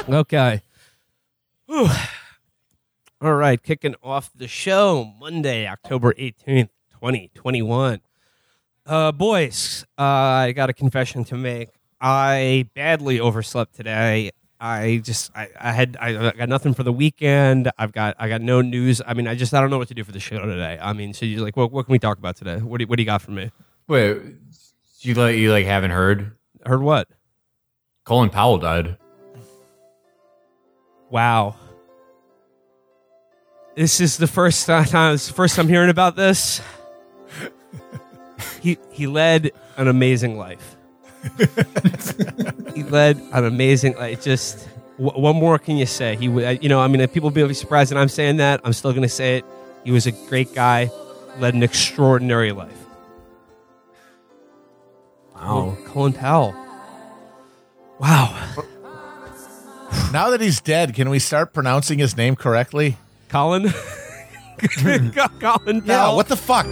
Okay. Whew. All right, kicking off the show Monday, October 18th, 2021. Boys, I got a confession to make. I badly overslept today. I got nothing for the weekend. I got no news. I mean, I don't know what to do for the show today. I mean, so you're like, what can we talk about today? What do you got for me? Wait, you haven't heard? Heard what? Colin Powell died. Wow. This is the first time hearing about this. He led an amazing life. He led an amazing life. Just what more can you say? People will be surprised that I'm saying that. I'm still going to say it. He was a great guy, led an extraordinary life. Wow. Colin Powell. Wow. Now that he's dead, can we start pronouncing his name correctly? Colin? Colin Powell? Yeah, what the fuck?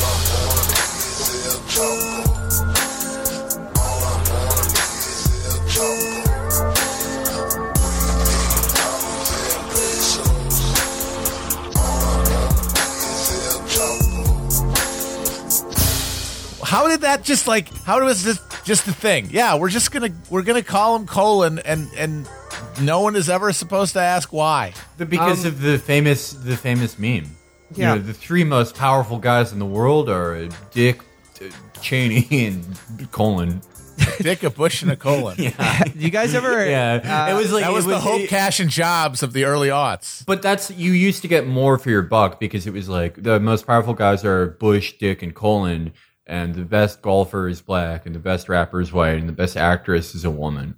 How did that how was this just a thing? Yeah, we're gonna call him Colin, and no one is ever supposed to ask why. Because of the famous meme. Yeah. The three most powerful guys in the world are Dick, Cheney, and Colin. Dick, a Bush, and a Colin. Yeah. You guys ever? Yeah. That was the Hope, Cash, and Jobs of the early aughts. But you used to get more for your buck because it was like the most powerful guys are Bush, Dick, and Colin, and the best golfer is black, and the best rapper is white, and the best actress is a woman.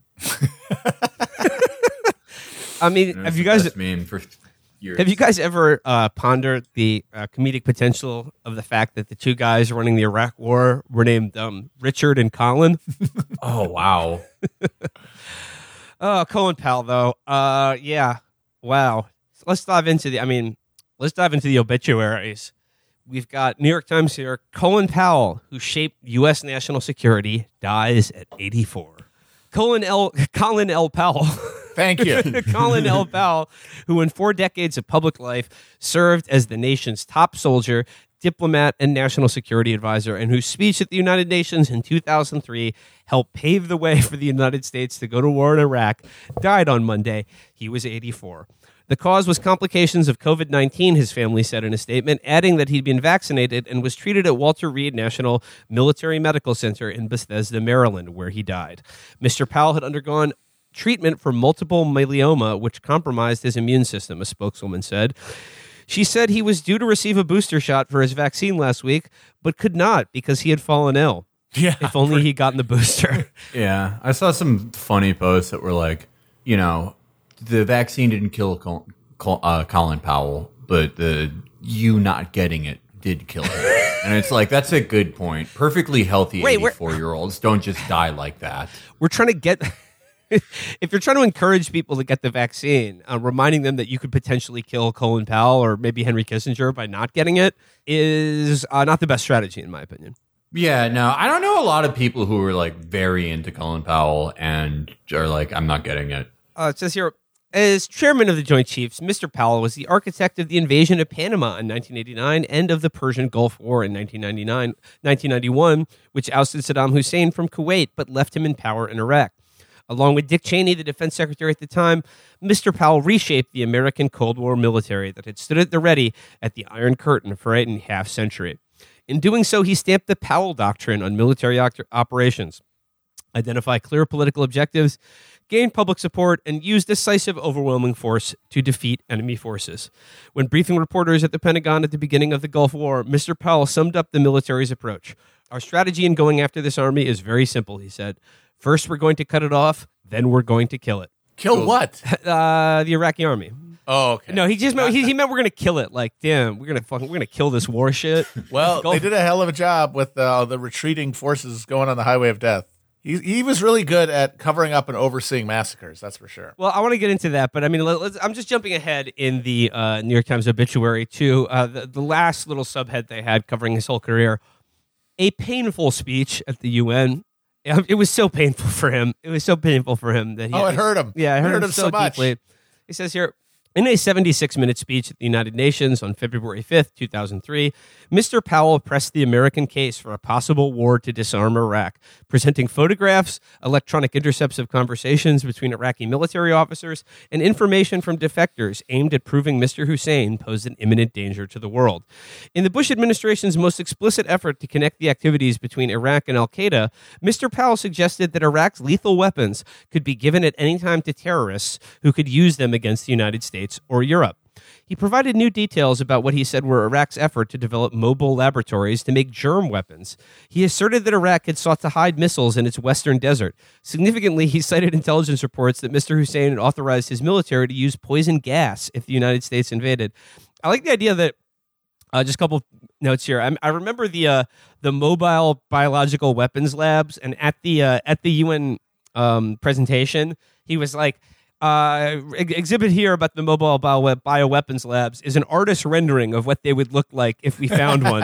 I mean, have you guys ever pondered the comedic potential of the fact that the two guys running the Iraq War were named Richard and Colin? Oh, wow. Oh, Colin Powell, though. Yeah. Wow. So let's dive into the obituaries. We've got New York Times here. Colin Powell, who shaped U.S. national security, dies at 84. Colin L. Powell. Thank you. Colin L. Powell, who in 4 decades of public life served as the nation's top soldier, diplomat, and national security advisor, and whose speech at the United Nations in 2003 helped pave the way for the United States to go to war in Iraq, died on Monday. He was 84. The cause was complications of COVID-19, his family said in a statement, adding that he'd been vaccinated and was treated at Walter Reed National Military Medical Center in Bethesda, Maryland, where he died. Mr. Powell had undergone treatment for multiple myeloma, which compromised his immune system, a spokeswoman said. She said he was due to receive a booster shot for his vaccine last week, but could not because he had fallen ill. Yeah, if only he'd gotten the booster. Yeah, I saw some funny posts that were like, the vaccine didn't kill Colin Powell, but you not getting it did kill him. And it's like, that's a good point. Perfectly healthy 84-year-olds don't just die like that. We're trying to get... If you're trying to encourage people to get the vaccine, reminding them that you could potentially kill Colin Powell or maybe Henry Kissinger by not getting it is not the best strategy, in my opinion. Yeah, no, I don't know a lot of people who are like very into Colin Powell and are like, I'm not getting it. It says here, as chairman of the Joint Chiefs, Mr. Powell was the architect of the invasion of Panama in 1989 and of the Persian Gulf War in 1991, which ousted Saddam Hussein from Kuwait but left him in power in Iraq. Along with Dick Cheney, the defense secretary at the time, Mr. Powell reshaped the American Cold War military that had stood at the ready at the Iron Curtain for 8.5 centuries. In doing so, he stamped the Powell Doctrine on military operations, identify clear political objectives, gain public support, and use decisive, overwhelming force to defeat enemy forces. When briefing reporters at the Pentagon at the beginning of the Gulf War, Mr. Powell summed up the military's approach. Our strategy in going after this army is very simple, he said. First, we're going to cut it off, then we're going to kill it. Kill what? The Iraqi army. Oh, okay. No, he meant we're going to kill it. Like, damn, we're going to kill this war shit. Well, they did a hell of a job with the retreating forces going on the highway of death. He was really good at covering up and overseeing massacres, that's for sure. Well, I want to get into that, but I mean, I'm just jumping ahead in the New York Times obituary to the last little subhead they had covering his whole career. A painful speech at the UN, It was so painful for him. It was so painful for him that he. It hurt him. Yeah, it hurt him so much. deeply. He says here, in a 76-minute speech at the United Nations on February 5th, 2003, Mr. Powell pressed the American case for a possible war to disarm Iraq, presenting photographs, electronic intercepts of conversations between Iraqi military officers, and information from defectors aimed at proving Mr. Hussein posed an imminent danger to the world. In the Bush administration's most explicit effort to connect the activities between Iraq and al-Qaeda, Mr. Powell suggested that Iraq's lethal weapons could be given at any time to terrorists who could use them against the United States or Europe. He provided new details about what he said were Iraq's effort to develop mobile laboratories to make germ weapons. He asserted that Iraq had sought to hide missiles in its western desert. Significantly, he cited intelligence reports that Mr. Hussein had authorized his military to use poison gas if the United States invaded. I like the idea that just a couple notes here. I remember the mobile biological weapons labs, and at the UN presentation, he was like, exhibit here about the mobile bioweapons labs is an artist rendering of what they would look like if we found one.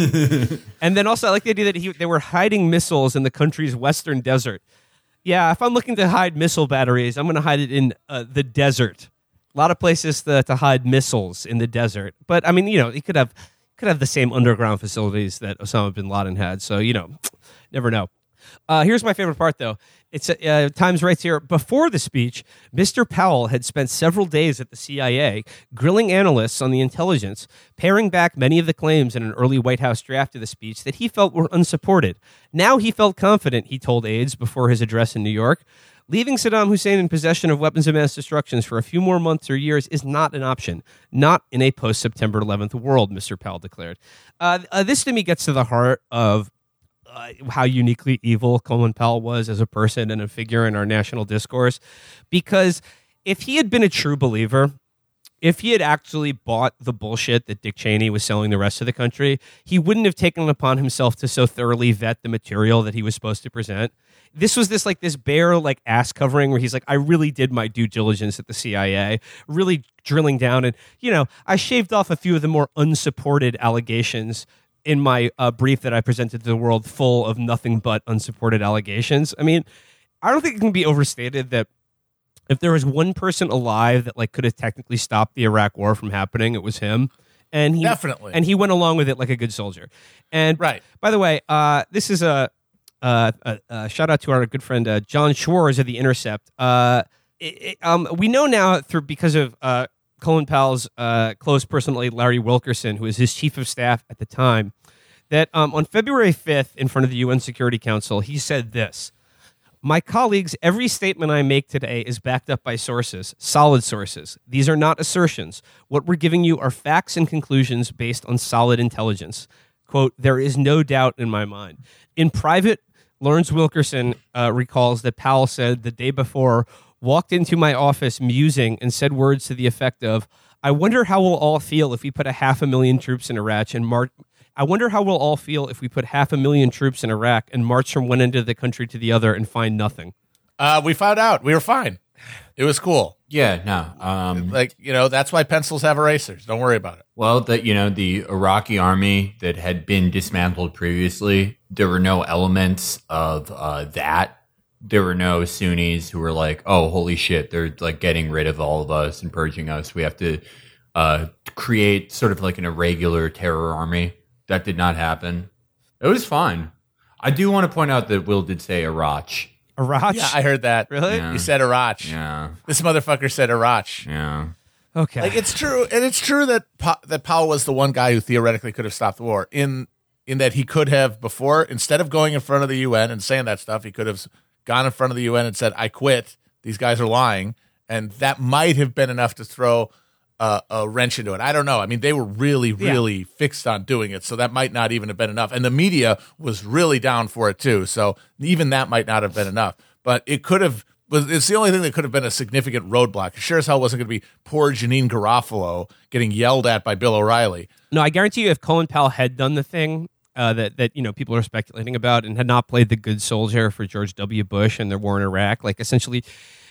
And then also I like the idea that they were hiding missiles in the country's western desert. Yeah, if I'm looking to hide missile batteries, I'm going to hide it in the desert. A lot of places to hide missiles in the desert. But I mean, you could have the same underground facilities that Osama bin Laden had. So, never know. Here's my favorite part, though. It's Times writes here, before the speech, Mr. Powell had spent several days at the CIA grilling analysts on the intelligence, paring back many of the claims in an early White House draft of the speech that he felt were unsupported. Now he felt confident, he told aides before his address in New York. Leaving Saddam Hussein in possession of weapons of mass destruction for a few more months or years is not an option. Not in a post-September 11th world, Mr. Powell declared. This to me gets to the heart of how uniquely evil Colin Powell was as a person and a figure in our national discourse. Because if he had been a true believer, if he had actually bought the bullshit that Dick Cheney was selling the rest of the country, he wouldn't have taken it upon himself to so thoroughly vet the material that he was supposed to present. This was this bare ass covering where he's like, I really did my due diligence at the CIA, really drilling down. And, I shaved off a few of the more unsupported allegations in my brief that I presented to the world, full of nothing but unsupported allegations. I mean, I don't think it can be overstated that if there was one person alive that could have technically stopped the Iraq War from happening, it was him. And he definitely, and he went along with it like a good soldier. And right. By the way, this is a shout out to our good friend John Schwarz of The Intercept. We know now because of Colin Powell's close personal aide, Larry Wilkerson, who was his chief of staff at the time, that on February 5th, in front of the UN Security Council, he said this: my colleagues, every statement I make today is backed up by sources, solid sources. These are not assertions. What we're giving you are facts and conclusions based on solid intelligence. Quote, there is no doubt in my mind. In private, Lawrence Wilkerson recalls that Powell said the day before, walked into my office musing and said words to the effect of, I wonder how we'll all feel if we put 500,000 troops in Iraq and march. I wonder how we'll all feel if we put 500,000 troops in Iraq and march from one end of the country to the other and find nothing. We found out. We were fine. It was cool. Yeah, no. That's why pencils have erasers. Don't worry about it. Well, the Iraqi army that had been dismantled previously, there were no elements of that. There were no Sunnis who were like, oh, holy shit, they're getting rid of all of us and purging us. We have to create sort of an irregular terror army. That did not happen. It was fine. I do want to point out that Will did say Iraq. Iraq? Yeah, I heard that. Really? Yeah. He said Iraq. Yeah. This motherfucker said Iraq. Yeah. Okay. It's true, and it's true that that Powell was the one guy who theoretically could have stopped the war. In that he could have before, instead of going in front of the UN and saying that stuff, he could have gone in front of the UN and said, I quit. These guys are lying. And that might have been enough to throw a wrench into it. I don't know. I mean, they were really fixed on doing it. So that might not even have been enough. And the media was really down for it too. So even that might not have been enough. But it could have, it's the only thing that could have been a significant roadblock. Sure as hell wasn't going to be poor Janine Garofalo getting yelled at by Bill O'Reilly. No, I guarantee you if Colin Powell had done the thing that people are speculating about and had not played the good soldier for George W. Bush and their war in Iraq, essentially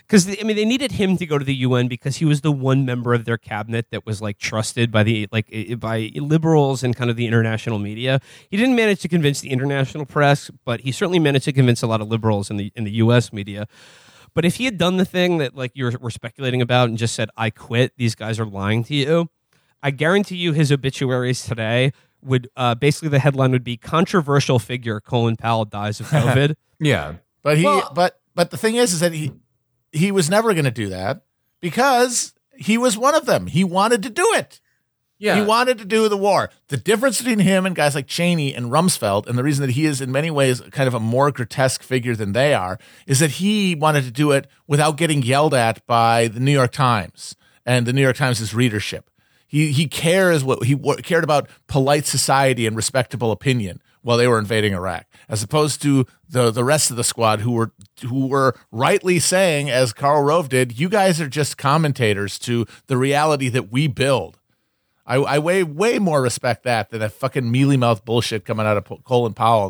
Because they needed him to go to the UN because he was the one member of their cabinet that was like trusted by by liberals and kind of the international media. He didn't manage to convince the international press, but he certainly managed to convince a lot of liberals in the U.S. media. But if he had done the thing that like we're speculating about and just said, "I quit," these guys are lying to you, I guarantee you his obituaries today would basically the headline would be "Controversial figure Colin Powell dies of COVID." Yeah. But but the thing is that he was never going to do that because he was one of them. He wanted to do it. Yeah. He wanted to do the war. The difference between him and guys like Cheney and Rumsfeld, and the reason that he is in many ways kind of a more grotesque figure than they are, is that he wanted to do it without getting yelled at by the New York Times and the New York Times' readership. He cared about polite society and respectable opinion while they were invading Iraq, as opposed to the rest of the squad who were rightly saying, as Karl Rove did, you guys are just commentators to the reality that we build. I way more respect that than that fucking mealy mouth bullshit coming out of Colin Powell.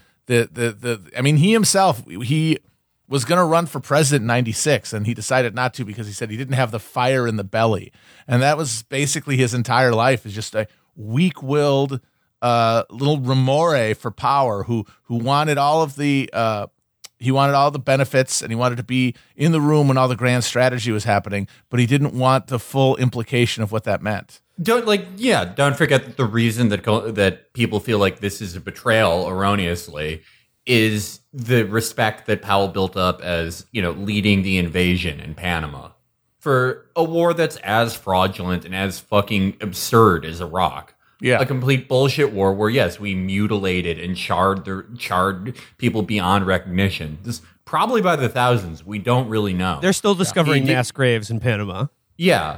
He himself, he was going to run for president in 96, and he decided not to because he said he didn't have the fire in the belly. And that was basically his entire life, is just a weak-willed little remore for power who wanted all of the benefits, and he wanted to be in the room when all the grand strategy was happening, but he didn't want the full implication of what that meant. Don't forget that the reason that people feel like this is a betrayal erroneously is the respect that Powell built up as, leading the invasion in Panama for a war that's as fraudulent and as fucking absurd as Iraq. Yeah. A complete bullshit war where, yes, we mutilated and charred people beyond recognition. This probably by the thousands. We don't really know. They're still discovering mass graves in Panama. Yeah.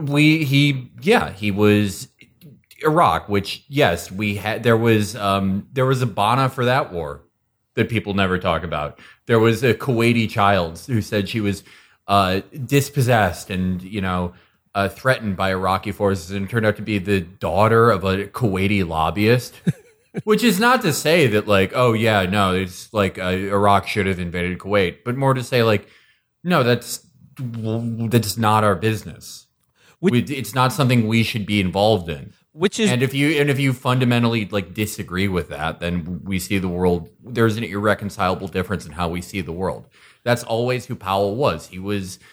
He was Iraq, which, yes, there was a Bana for that war that people never talk about. There was a Kuwaiti child who said she was dispossessed and, threatened by Iraqi forces, and turned out to be the daughter of a Kuwaiti lobbyist. Which is not to say that, it's like Iraq should have invaded Kuwait, but more to say, no, that's not our business. It's not something we should be involved in. And if you fundamentally disagree with that, then we see the world. There's an irreconcilable difference in how we see the world. That's always who Powell was. He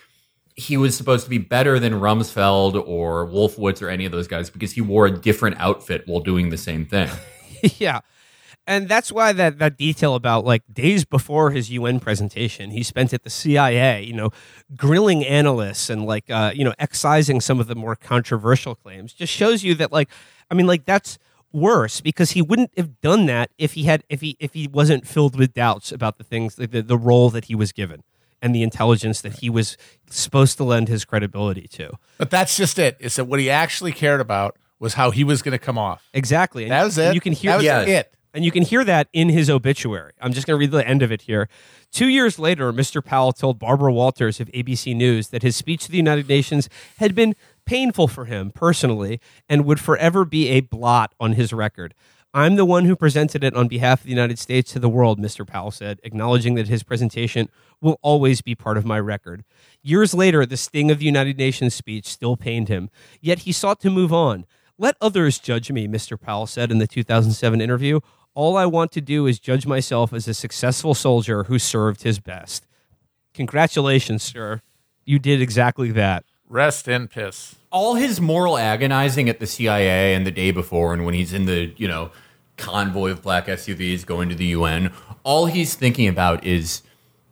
was supposed to be better than Rumsfeld or Wolfowitz or any of those guys because he wore a different outfit while doing the same thing. Yeah. And that's why that detail about days before his UN presentation, he spent at the CIA, grilling analysts and excising some of the more controversial claims, just shows you that that's worse, because he wouldn't have done that if he wasn't filled with doubts about the things, the role that he was given and the intelligence that he was supposed to lend his credibility to. But that's just it. Is that what he actually cared about was how he was going to come off. Exactly. That was it. You can hear it. And you can hear that in his obituary. I'm just going to read the end of it here. 2 years later, Mr. Powell told Barbara Walters of ABC News that his speech to the United Nations had been painful for him personally and would forever be a blot on his record. I'm the one who presented it on behalf of the United States to the world, Mr. Powell said, acknowledging that his presentation will always be part of my record. Years later, the sting of the United Nations speech still pained him, yet he sought to move on. Let others judge me, Mr. Powell said in the 2007 interview. All I want to do is judge myself as a successful soldier who served his best. Congratulations, sir. You did exactly that. Rest in piss. All his moral agonizing at the CIA and the day before, and when he's in the, convoy of black SUVs going to the UN, all he's thinking about is,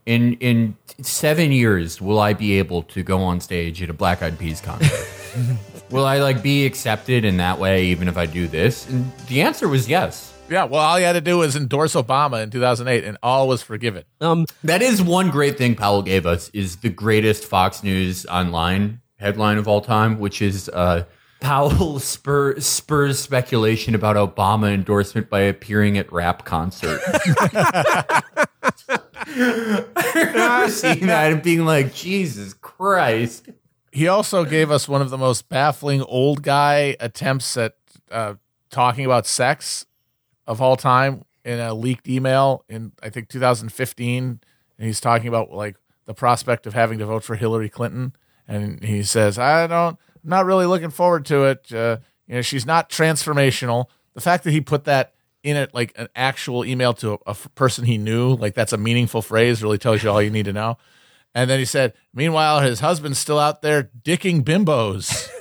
in 7 years, will I be able to go on stage at a Black Eyed Peas concert? Will I be accepted in that way even if I do this? And the answer was yes. Yeah, well, all you had to do was endorse Obama in 2008, and all was forgiven. That is one great thing Powell gave us, is the greatest Fox News online headline of all time, which is Powell spurs speculation about Obama endorsement by appearing at rap concert. I remember seeing that and being like, Jesus Christ. He also gave us one of the most baffling old guy attempts at talking about sex of all time in a leaked email in, I think, 2015. And he's talking about the prospect of having to vote for Hillary Clinton, and he says, I'm not really looking forward to it. She's not transformational. The fact that he put that in it, like an actual email to a person he knew, like that's a meaningful phrase, really tells you all you need to know. And then he said, meanwhile, his husband's still out there dicking bimbos.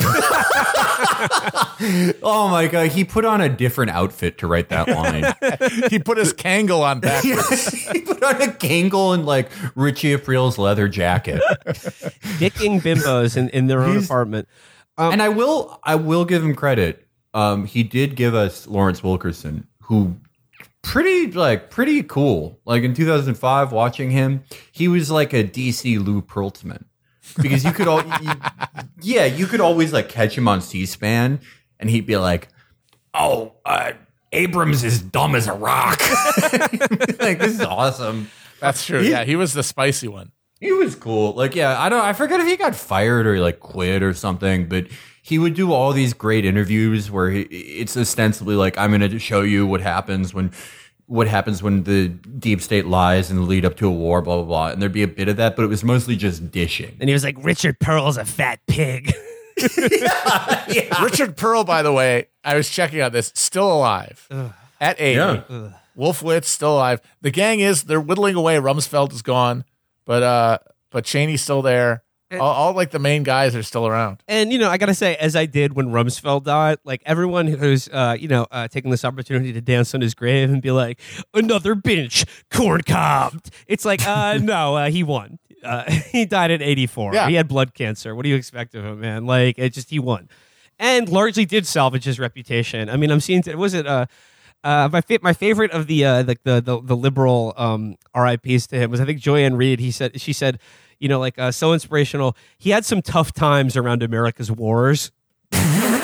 Oh my God. He put on a different outfit to write that line. He put his Kangol on backwards. He put on a Kangol and like Richie April's leather jacket. Dicking bimbos in their own apartment. And I will give him credit. He did give us Lawrence Wilkerson, who pretty cool. Like in 2005, watching him, he was like a DC Lou Pearlman, because you could you could always like catch him on C-SPAN, and he'd be like, "Oh, Abrams is dumb as a rock." Like, this is awesome. That's true. Yeah, he was the spicy one. He was cool. Like, yeah, I forget if he got fired or like quit or something, but he would do all these great interviews where it's ostensibly like, I'm going to show you what happens when the deep state lies in the lead up to a war, blah, blah, blah. And there'd be a bit of that, but it was mostly just dishing. And he was like, Richard Pearl's a fat pig. Yeah. Richard Pearl, by the way, I was checking on this, still alive at 80. Yeah. Wolfowitz still alive. The gang they're whittling away. Rumsfeld is gone, but Cheney's still there. All like the main guys are still around. And, I got to say, as I did when Rumsfeld died, like everyone who's, taking this opportunity to dance on his grave and be like, another bench, corn cobbed. It's like, no, he won. He died at 84. Yeah. He had blood cancer. What do you expect of him, man? Like, he won. And largely did salvage his reputation. I mean, I'm seeing, my favorite of the liberal RIPs to him was, I think, Joanne Reed. She said, so inspirational. He had some tough times around America's wars. And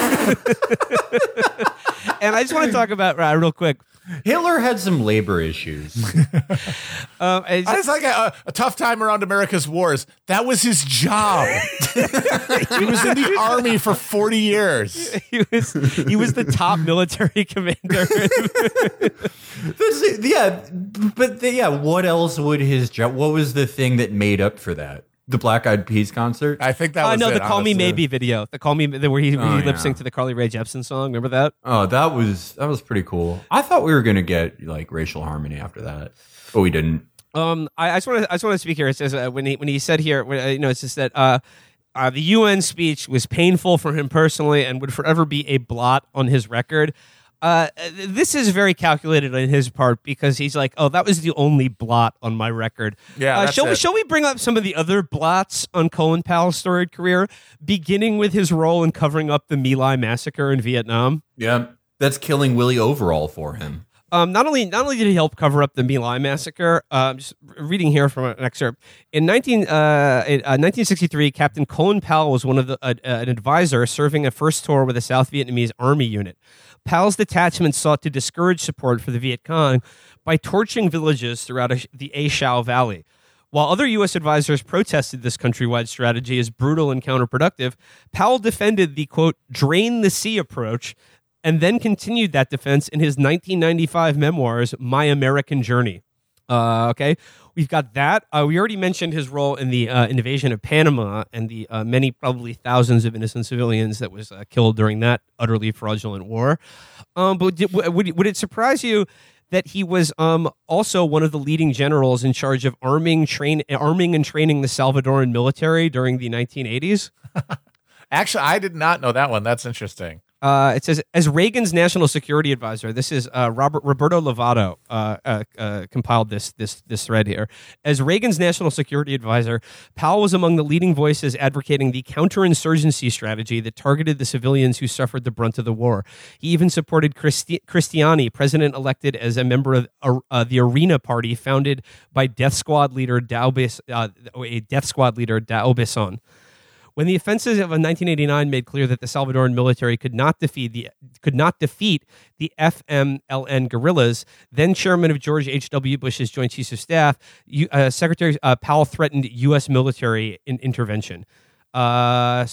I just want to talk about real quick. Hitler had some labor issues. It's like a tough time around America's wars. That was his job. He was in the army for 40 years. He was the top military commander. What else would his job? What was the thing that made up for that? The Black Eyed Peas concert? I think that was the Call Me Maybe video. The Call Me, where he lip synced to the Carly Rae Jepsen song. Remember that? Oh, that was pretty cool. I thought we were gonna get like racial harmony after that, but we didn't. I just want to speak here. It says when he said here, it's just that the UN speech was painful for him personally and would forever be a blot on his record. This is very calculated on his part, because he's like, oh, that was the only blot on my record. Yeah, shall we bring up some of the other blots on Colin Powell's storied career, beginning with his role in covering up the My Lai massacre in Vietnam? Yeah, that's killing Willie Overall for him. Not only did he help cover up the My Lai massacre, just reading here from an excerpt. In 1963, Captain Colin Powell was one of an advisor serving a first tour with a South Vietnamese army unit. Powell's detachment sought to discourage support for the Viet Cong by torching villages throughout the A Shau Valley. While other U.S. advisors protested this countrywide strategy as brutal and counterproductive, Powell defended the, quote, drain the sea approach, and then continued that defense in his 1995 memoirs, My American Journey. Okay, we've got that. We already mentioned his role in the invasion of Panama and the many, probably thousands of innocent civilians that was killed during that utterly fraudulent war. But would it surprise you that he was also one of the leading generals in charge of arming and training the Salvadoran military during the 1980s? Actually, I did not know that one. That's interesting. It says, as Reagan's national security advisor, this is Roberto Lovato compiled this thread here. As Reagan's national security advisor, Powell was among the leading voices advocating the counterinsurgency strategy that targeted the civilians who suffered the brunt of the war. He even supported Cristiani, president-elected as a member of the Arena Party, founded by Death Squad leader Dao Besson. When the offensive of 1989 made clear that the Salvadoran military could not defeat the FMLN guerrillas, then chairman of George H.W. Bush's Joint Chiefs of Staff, Secretary Powell threatened U.S. military intervention. Death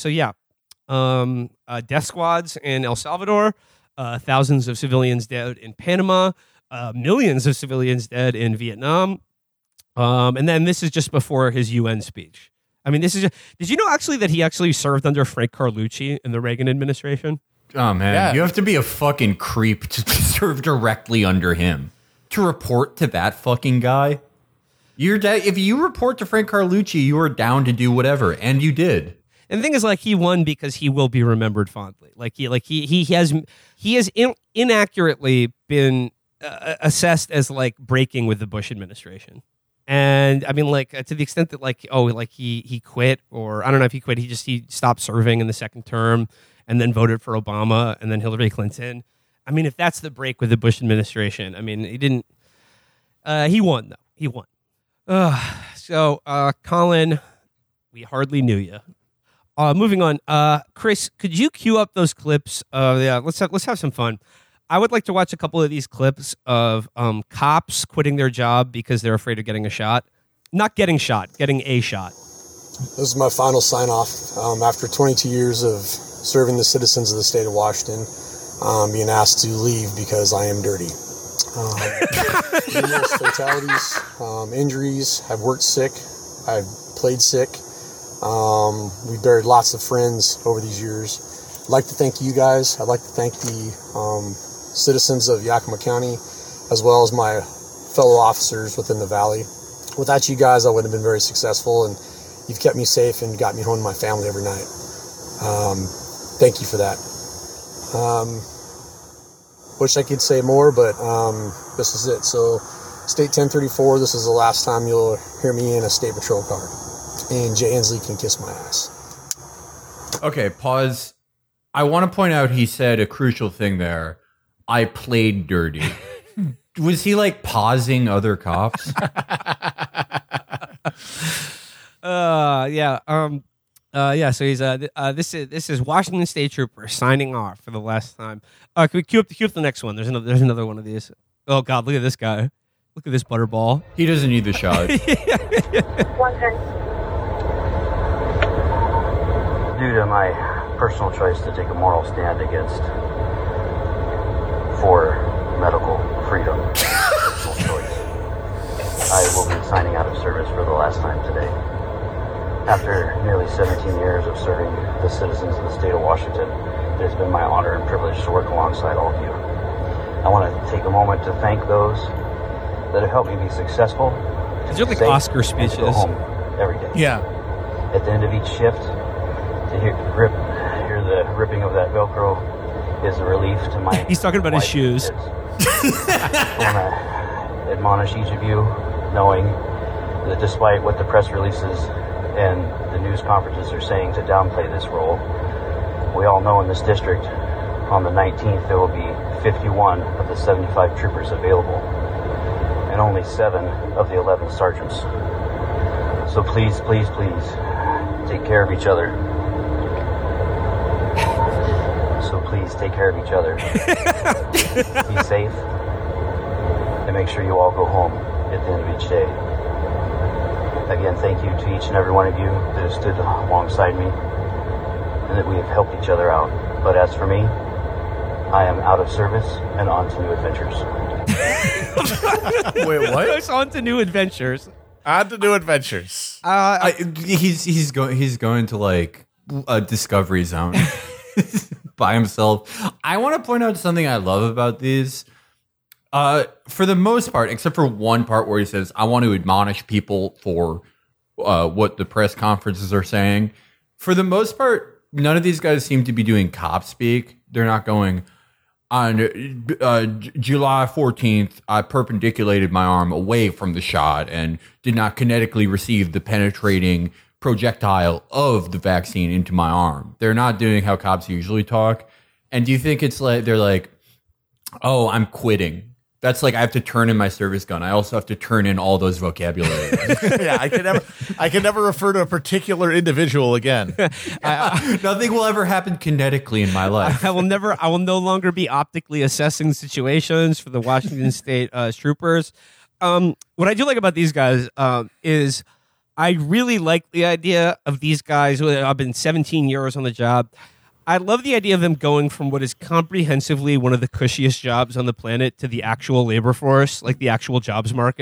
squads in El Salvador, thousands of civilians dead in Panama, millions of civilians dead in Vietnam. And then this is just before his UN speech. I mean, this is. Did you know actually that he actually served under Frank Carlucci in the Reagan administration? Oh man, Yeah. you have to be a fucking creep to serve directly under him to report to that fucking guy. If you report to Frank Carlucci, you are down to do whatever, and you did. And the thing is, like, he won because he will be remembered fondly. He has inaccurately been assessed as like breaking with the Bush administration. And I mean, like, to the extent that he quit, or I don't know if he quit, he stopped serving in the second term and then voted for Obama and then Hillary Clinton. I mean, if that's the break with the Bush administration, I mean, he didn't. He won though. He won. So, Colin, we hardly knew you. Moving on, Chris, could you cue up those clips? Let's have some fun. I would like to watch a couple of these clips of cops quitting their job because they're afraid of getting a shot. Not getting shot, getting a shot. This is my final sign-off after 22 years of serving the citizens of the state of Washington, being asked to leave because I am dirty. Numerous fatalities, injuries. I've worked sick. I've played sick. We buried lots of friends over these years. I'd like to thank you guys. I'd like to thank the citizens of Yakima County, as well as my fellow officers within the valley. Without you guys, I wouldn't have been very successful, and you've kept me safe and got me home to my family every night. Thank you for that. Wish I could say more, but this is it. So, State 1034, this is the last time you'll hear me in a state patrol car. And Jay Inslee can kiss my ass. Okay, pause. I want to point out he said a crucial thing there. I played dirty. Was he like pausing other cops? Yeah. So he's this is Washington State Trooper signing off for the last time. Can we cue up the next one? There's another one of these. Oh God, look at this guy. Look at this butterball. He doesn't need the shot. Due to my personal choice to take a moral stand for medical freedom, personal choice, I will be signing out of service for the last time today. After nearly 17 years of serving the citizens of the state of Washington, it has been my honor and privilege to work alongside all of you. I want to take a moment to thank those that have helped me be successful. These are like Oscar speeches. Go home every day. Yeah. At the end of each shift, to hear the ripping of that Velcro is a relief to my. He's talking about his shoes. I want to admonish each of you, knowing that despite what the press releases and the news conferences are saying to downplay this role, we all know in this district on the 19th there will be 51 of the 75 troopers available and only 7 of the 11 sergeants. So please take care of each other. Take care of each other. Be safe. And make sure you all go home at the end of each day. Again, thank you to each and every one of you that have stood alongside me and that we have helped each other out. But as for me, I am out of service and on to new adventures. Wait, what? It's on to new adventures. On to new adventures. He's going to like a Discovery Zone by himself. I want to point out something I love about these. For the most part, except for one part where he says, I want to admonish people for what the press conferences are saying. For the most part, none of these guys seem to be doing cop speak. They're not going, on July 14th, I perpendiculated my arm away from the shot and did not kinetically receive the penetrating projectile of the vaccine into my arm. They're not doing how cops usually talk. And do you think it's like, they're like, oh, I'm quitting. That's like I have to turn in my service gun. I also have to turn in all those vocabulary. Yeah, I can never refer to a particular individual again. Nothing will ever happen kinetically in my life. I will no longer be optically assessing situations for the Washington State troopers. What I do like about these guys is I really like the idea of these guys who have been 17 years on the job. I love the idea of them going from what is comprehensively one of the cushiest jobs on the planet to the actual labor force, like the actual jobs market.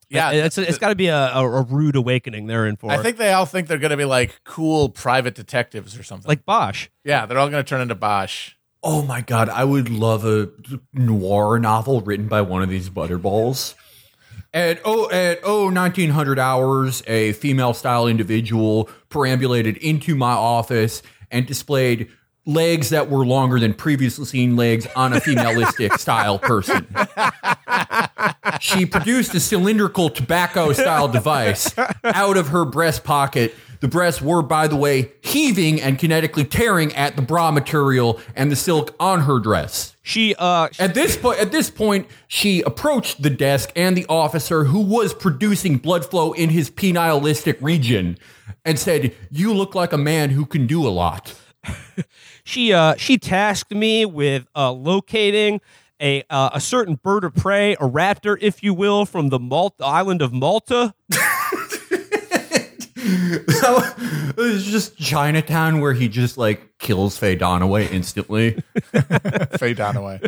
Yeah, it's got to be a rude awakening they're in for. I think they all think they're going to be like cool private detectives or something. like Bosch. Yeah, they're all going to turn into Bosch. Oh my God, I would love a noir novel written by one of these butterballs. At 1900 hours, a female-style individual perambulated into my office and displayed legs that were longer than previously seen legs on a femalistic style person. She produced a cylindrical tobacco-style device out of her breast pocket. The breasts were, by the way, heaving and kinetically tearing at the bra material and the silk on her dress. At this point, she approached the desk and the officer who was producing blood flow in his penialistic region and said, "You look like a man who can do a lot." She tasked me with locating a certain bird of prey, a raptor, if you will, from the island of Malta. It was just Chinatown where he just like kills Faye Dunaway instantly. Faye Dunaway.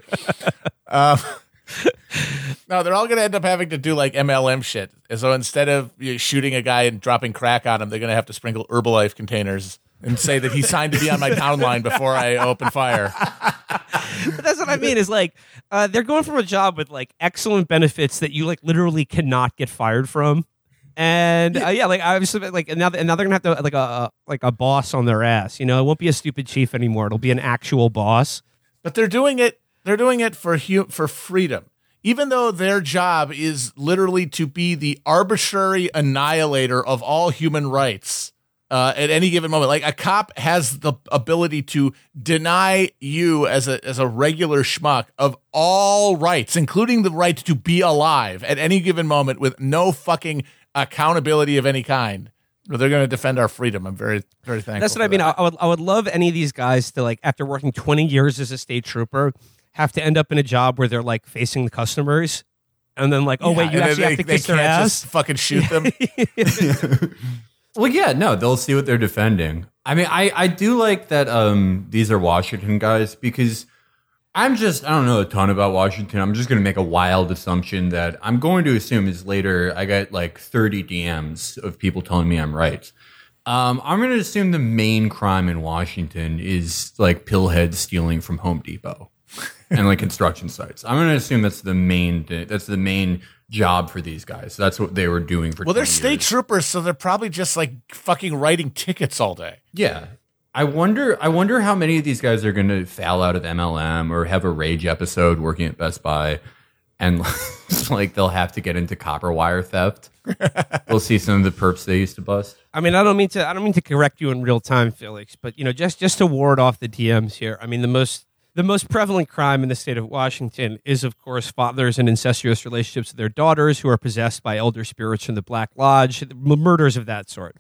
No, they're all going to end up having to do like MLM shit. So instead of shooting a guy and dropping crack on him, they're going to have to sprinkle Herbalife containers and say that he signed to be on my downline before I open fire. But that's what I mean is like they're going from a job with like excellent benefits that you like literally cannot get fired from. And like obviously, like now they're gonna have to like a boss on their ass. You know, it won't be a stupid chief anymore. It'll be an actual boss. But they're doing it. They're doing it for freedom, even though their job is literally to be the arbitrary annihilator of all human rights at any given moment. Like a cop has the ability to deny you as a regular schmuck of all rights, including the right to be alive at any given moment with no fucking accountability of any kind. They're going to defend our freedom. I'm very, very thankful. That's what I mean. I would love any of these guys to like, after working 20 years as a state trooper, have to end up in a job where they're like facing the customers, and then like, oh wait, you actually have to kiss their ass. Just fucking shoot them. Well, yeah, no, they'll see what they're defending. I mean, I do like that these are Washington guys because I don't know a ton about Washington. I'm just going to make a wild assumption that I'm going to assume is later I got like 30 DMs of people telling me I'm right. I'm going to assume the main crime in Washington is like pillheads stealing from Home Depot and like construction sites. I'm going to assume that's the main job for these guys. That's what they were doing for 20 they're years. state troopers, so they're probably just like fucking writing tickets all day. Yeah. I wonder how many of these guys are going to foul out of MLM or have a rage episode working at Best Buy, and like they'll have to get into copper wire theft. We'll see some of the perps they used to bust. I mean, I don't mean to correct you in real time, Felix, but you know, just to ward off the DMs here. I mean, the most prevalent crime in the state of Washington is, of course, fathers in incestuous relationships with their daughters who are possessed by elder spirits from the Black Lodge, murders of that sort.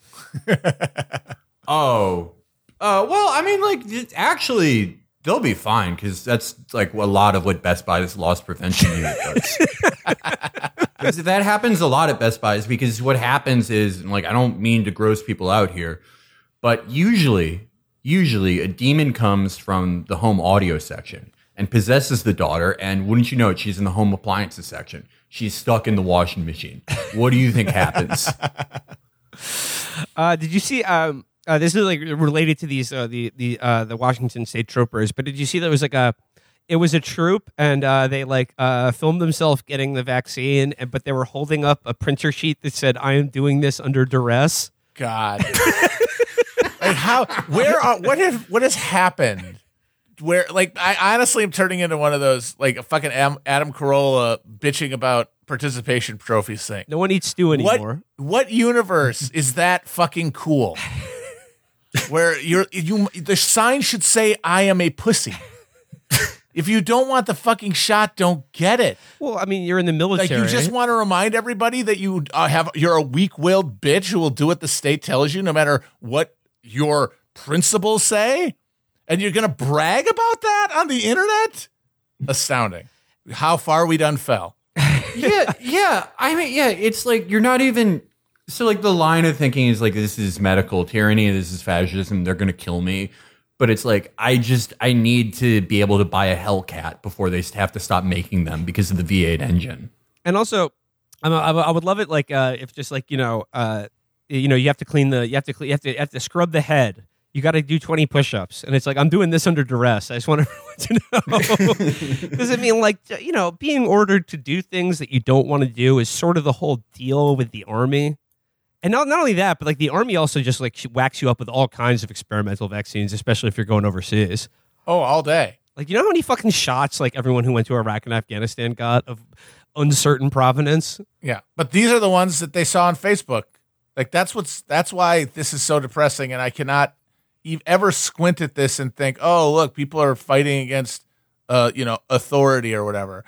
Well, I mean, like, actually, they'll be fine because that's like a lot of what Best Buy's loss prevention unit does. Because that happens a lot at Best Buy's because what happens is, like, I don't mean to gross people out here, but usually a demon comes from the home audio section and possesses the daughter, and wouldn't you know it, she's in the home appliances section. She's stuck in the washing machine. What do you think happens? Did you see? This is like related to these the Washington State Troopers, but did you see there was like it was a troop and they like filmed themselves getting the vaccine, but they were holding up a printer sheet that said, "I am doing this under duress." God, like what has happened? Where like I honestly am turning into one of those like a fucking Adam Carolla bitching about participation trophies thing. No one eats stew anymore. What universe is that fucking cool? Where the sign should say "I am a pussy." If you don't want the fucking shot, don't get it. Well, I mean, you're in the military. Like you just want to remind everybody that you're a weak-willed bitch who will do what the state tells you, no matter what your principles say, and you're gonna brag about that on the internet. Astounding! How far we done fell. Yeah. I mean, yeah. It's like you're not even. So, like, the line of thinking is, like, this is medical tyranny, this is fascism, they're going to kill me. But it's like, I need to be able to buy a Hellcat before they have to stop making them because of the V8 engine. And also, I would love it like if just like you have to clean the you have to scrub the head. You got to do 20 push-ups, and it's like I'm doing this under duress. I just want everyone to know. Does it mean like being ordered to do things that you don't want to do is sort of the whole deal with the Army? And not only that, but like the Army also just like whacks you up with all kinds of experimental vaccines, especially if you're going overseas. Oh, all day. Like, you know how many fucking shots like everyone who went to Iraq and Afghanistan got of uncertain provenance? Yeah, but these are the ones that they saw on Facebook. Like that's why this is so depressing, and I cannot ever squint at this and think, oh, look, people are fighting against, authority or whatever.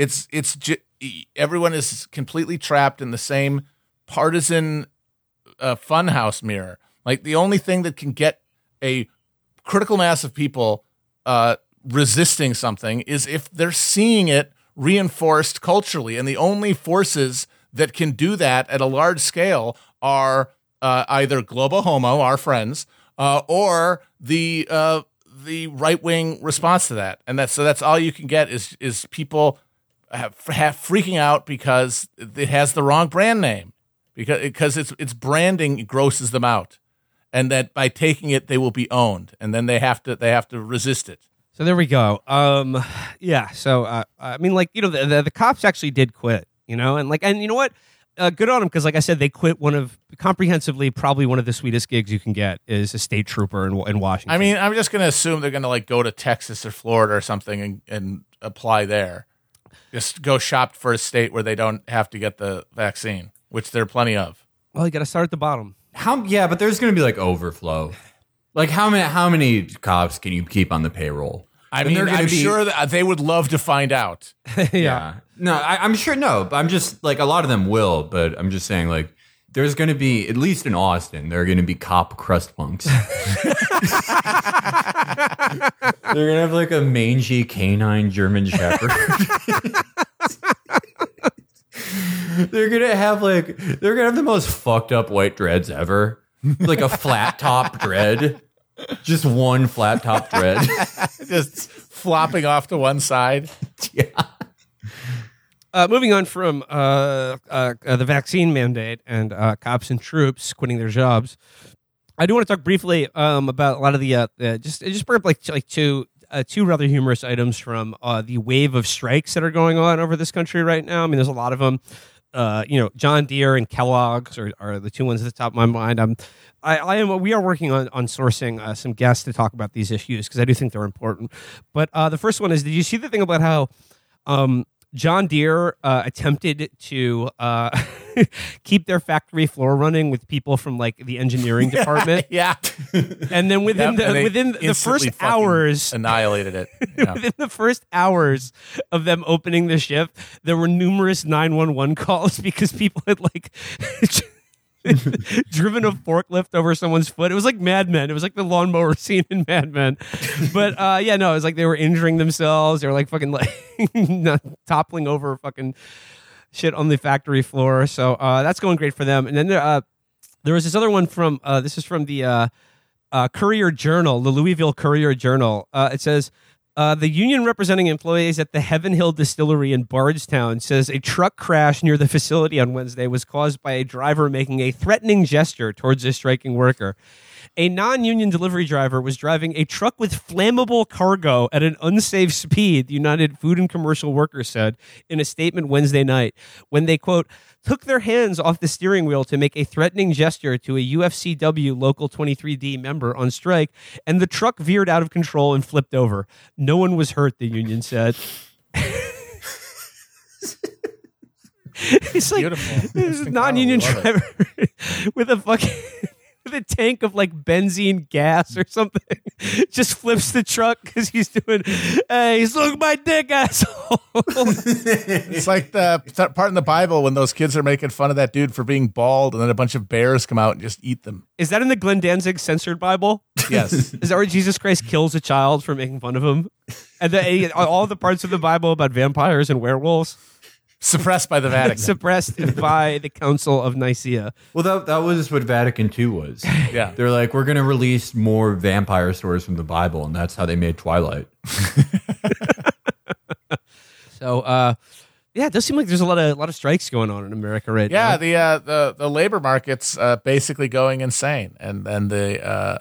Everyone is completely trapped in the same partisan funhouse mirror. Like the only thing that can get a critical mass of people resisting something is if they're seeing it reinforced culturally, and the only forces that can do that at a large scale are either Globo Homo, our friends, or the right wing response to that, and that's all you can get is people freaking out because it has the wrong brand name, because its branding grosses them out, and that by taking it they will be owned, and then they have to resist it. So there we go. Yeah. So I mean, like the cops actually did quit, and you know what? Good on them, because like I said, they quit comprehensively probably one of the sweetest gigs you can get is a state trooper in Washington. I mean, I'm just going to assume they're going to like go to Texas or Florida or something and apply there. Just go shop for a state where they don't have to get the vaccine, which there are plenty of. Well, you got to start at the bottom. But there's going to be like overflow. Like how many cops can you keep on the payroll? I mean, I'm sure that they would love to find out. Yeah. No, I'm sure. No, but I'm just like a lot of them will. But I'm just saying, like, there's going to be, at least in Austin, there are going to be cop crust punks. They're going to have like a mangy canine German Shepherd. They're going to have the most fucked up white dreads ever. Like a flat top dread. Just one flat top dread. Just flopping off to one side. Yeah. Moving on from the vaccine mandate and cops and troops quitting their jobs, I do want to talk briefly about a lot of the just bring up like two rather humorous items from the wave of strikes that are going on over this country right now. I mean, there's a lot of them. John Deere and Kellogg's are the two ones at the top of my mind. We are working on sourcing some guests to talk about these issues because I do think they're important. But the first one is, did you see the thing about how John Deere attempted to keep their factory floor running with people from like the engineering department? Yeah. And then within the first hours, annihilated it. Yeah. Within the first hours of them opening the shift, there were numerous 911 calls because people had like driven a forklift over someone's foot. It was like Mad Men. It was like the lawnmower scene in Mad Men. But it was like they were injuring themselves. They were like fucking like toppling over fucking shit on the factory floor. So that's going great for them. And then there was this other one from this is from the Courier Journal, the Louisville Courier Journal. It says, the union representing employees at the Heaven Hill Distillery in Bardstown says a truck crash near the facility on Wednesday was caused by a driver making a threatening gesture towards a striking worker. A non-union delivery driver was driving a truck with flammable cargo at an unsafe speed, the United Food and Commercial Workers said in a statement Wednesday night when they, quote, took their hands off the steering wheel to make a threatening gesture to a UFCW Local 23D member on strike, and the truck veered out of control and flipped over. No one was hurt, the union said. It's like beautiful. This is non-union driver with a fucking with a tank of like benzene gas or something just flips the truck because he's doing, hey, suck my dick, asshole. It's like the part in the Bible when those kids are making fun of that dude for being bald, and then a bunch of bears come out and just eat them. Is that in the Glenn Danzig censored Bible? Yes. Is that where Jesus Christ kills a child for making fun of him? And all the parts of the Bible about vampires and werewolves? Suppressed by the Vatican. Suppressed by the Council of Nicaea. Well, that was what Vatican II was. Yeah. They're like, we're going to release more vampire stories from the Bible, and that's how they made Twilight. So, Yeah, it does seem like there's a lot of strikes going on in America right now. Yeah, the labor market's basically going insane, and the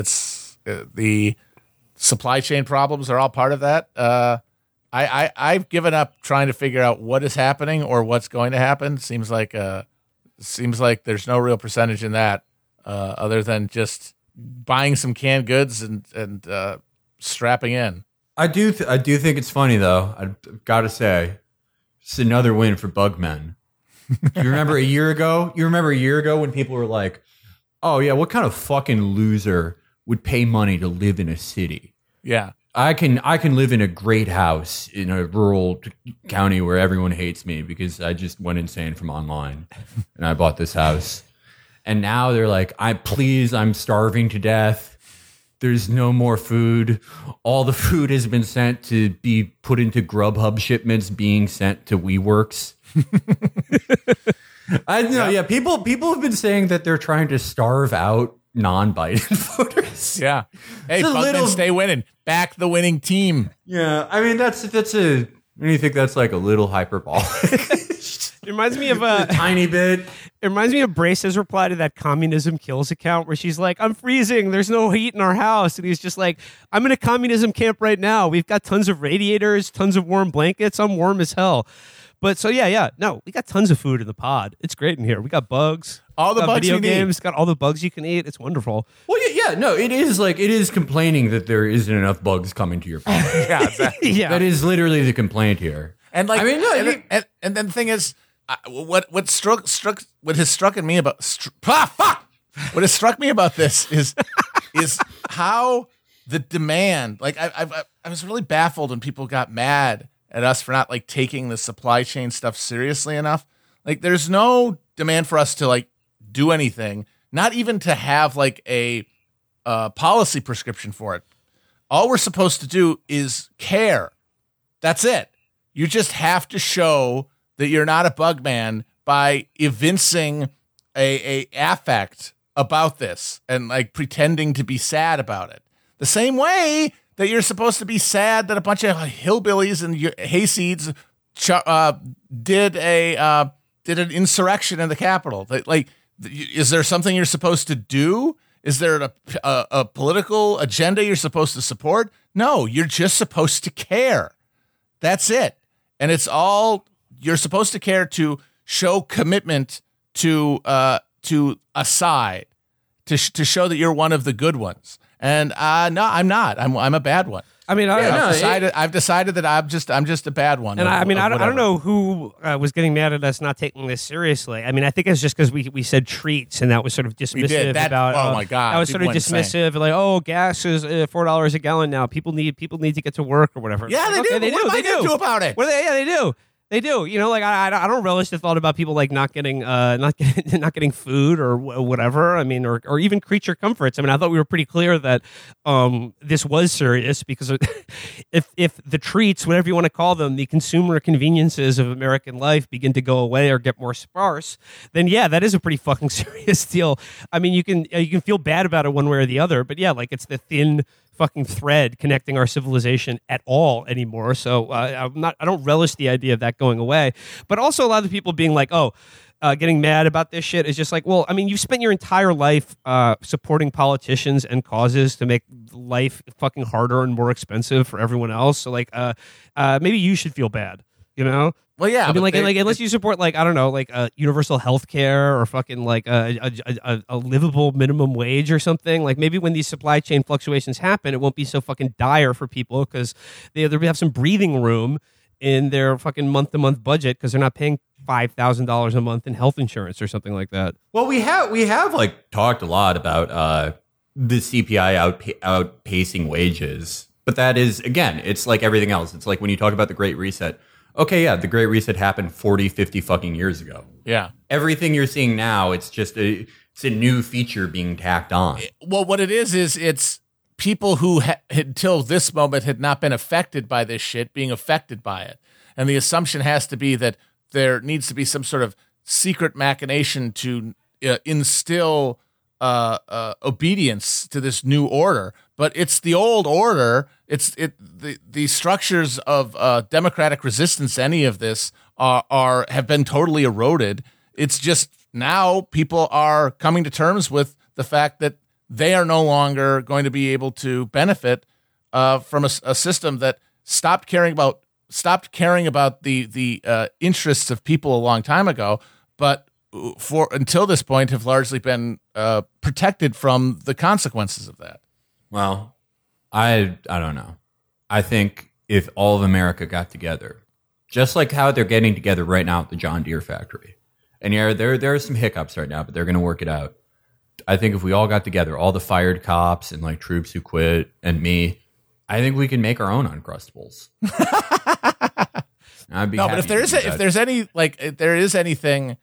supply chain problems are all part of that. I've given up trying to figure out what is happening or what's going to happen. Seems like there's no real percentage in that other than just buying some canned goods and strapping in. I do think it's funny though. I've got to say, it's another win for Bugmen. Do you remember a year ago? You remember a year ago when people were like, "Oh yeah, what kind of fucking loser would pay money to live in a city?" Yeah. I can live in a great house in a rural county where everyone hates me because I just went insane from online and I bought this house. And now they're like, I'm starving to death. There's no more food. All the food has been sent to be put into Grubhub shipments being sent to WeWorks. I know, yeah. People have been saying that they're trying to starve out non-Biden voters. Yeah. Hey, Bugman, stay winning. Back the winning team. Yeah, I mean that's a. When you think that's like a little hyperbolic, It reminds me of a tiny bit. It reminds me of Brace's reply to that Communism Kills account where she's like, "I'm freezing. There's no heat in our house," and he's just like, "I'm in a communism camp right now. We've got tons of radiators, tons of warm blankets. I'm warm as hell." But so no, we got tons of food in the pod. It's great in here. We got bugs, all the bugs video you games, need. got all the bugs you can eat. It's wonderful. Well, no, it is complaining that there isn't enough bugs coming to your pod. Yeah, exactly. Yeah, That is literally the complaint here. And like, I mean, no, and then the thing is, what has struck me about this is how the demand. Like, I was really baffled when people got mad at us for not like taking the supply chain stuff seriously enough. Like, there's no demand for us to like do anything, not even to have like a policy prescription for it. All we're supposed to do is care. That's it. You just have to show that you're not a bug man by evincing a affect about this and like pretending to be sad about it. The same way that you're supposed to be sad that a bunch of hillbillies and hayseeds did an insurrection in the Capitol. Like, is there something you're supposed to do? Is there a political agenda you're supposed to support? No, you're just supposed to care. That's it. And it's all you're supposed to care to show commitment to a side, to show that you're one of the good ones. And no, I'm not. I'm a bad one. I mean, I've decided that I'm just a bad one. And I don't know who was getting mad at us not taking this seriously. I mean, I think it's just because we said treats, and that was sort of dismissive about. Oh my god, that was sort of dismissive, like, oh, gas is $4 a gallon now. People need to get to work or whatever. Yeah, they do. What am I going to do about it? They do. They do. You know, like I don't relish the thought about people like not getting food or whatever. I mean, or even creature comforts. I mean, I thought we were pretty clear that this was serious because if the treats, whatever you want to call them, the consumer conveniences of American life begin to go away or get more sparse, then yeah, that is a pretty fucking serious deal. I mean, you can feel bad about it one way or the other, but yeah, like it's the thin fucking thread connecting our civilization at all anymore. So I don't relish the idea of that going away. But also a lot of the people being like, getting mad about this shit is just like, well, I mean, you've spent your entire life supporting politicians and causes to make life fucking harder and more expensive for everyone else. So like, maybe you should feel bad, you know? Well, yeah, I mean, like unless you support, like, I don't know, like universal health care or fucking like a livable minimum wage or something. Like maybe when these supply chain fluctuations happen, it won't be so fucking dire for people because they'll have some breathing room in their fucking month-to-month budget because they're not paying $5,000 a month in health insurance or something like that. Well, we have like talked a lot about the CPI outpacing wages, but that is, again, it's like everything else. It's like when you talk about the Great Reset. Okay, yeah, the Great Reset happened 40, 50 fucking years ago. Yeah. Everything you're seeing now, it's just a new feature being tacked on. Well, what it is it's people who until this moment had not been affected by this shit being affected by it. And the assumption has to be that there needs to be some sort of secret machination to instill obedience to this new order, but it's the old order. The structures of democratic resistance to any of this have been totally eroded. It's just now people are coming to terms with the fact that they are no longer going to be able to benefit from a system that stopped caring about the interests of people a long time ago, but until this point have largely been protected from the consequences of that. Well, I don't know. I think if all of America got together, just like how they're getting together right now at the John Deere factory, and yeah, there are some hiccups right now, but they're going to work it out. I think if we all got together, all the fired cops and like troops who quit and me, I think we can make our own Uncrustables. I'd be no, but if there is anything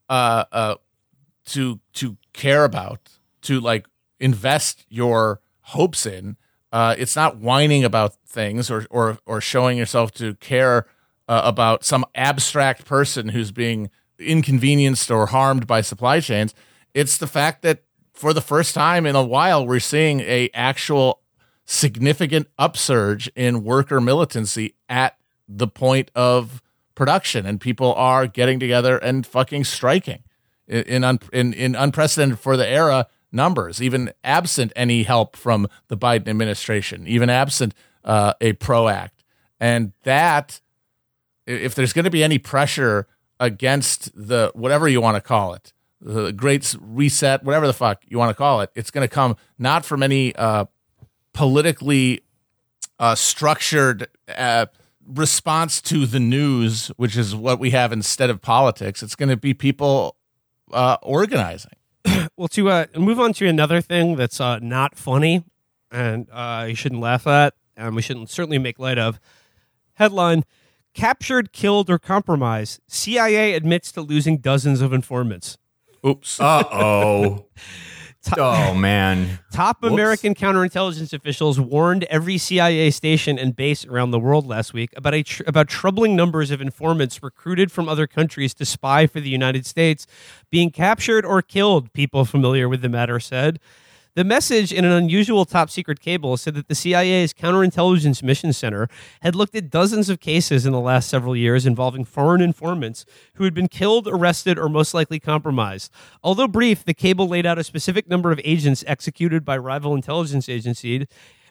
to care about, to like invest your hopes in, it's not whining about things or showing yourself to care about some abstract person who's being inconvenienced or harmed by supply chains. It's the fact that for the first time in a while, we're seeing a actual significant upsurge in worker militancy at the point of production, and people are getting together and fucking striking in unprecedented for the era numbers, even absent any help from the Biden administration, even absent a PRO Act. And that, if there's going to be any pressure against the whatever you want to call it, the Great Reset, whatever the fuck you want to call it, it's going to come not from any politically structured response to the news, which is what we have instead of politics. It's going to be people organizing. Well, to move on to another thing that's not funny and you shouldn't laugh at, and we shouldn't certainly make light of. Headline: Captured, killed, or compromised. CIA admits to losing dozens of informants. Oops. Uh-oh. Oh, man. Top Whoops. American counterintelligence officials warned every CIA station and base around the world last week about troubling numbers of informants recruited from other countries to spy for the United States being captured or killed, people familiar with the matter said. The message in an unusual top-secret cable said that the CIA's Counterintelligence Mission Center had looked at dozens of cases in the last several years involving foreign informants who had been killed, arrested, or most likely compromised. Although brief, the cable laid out a specific number of agents executed by rival intelligence agencies,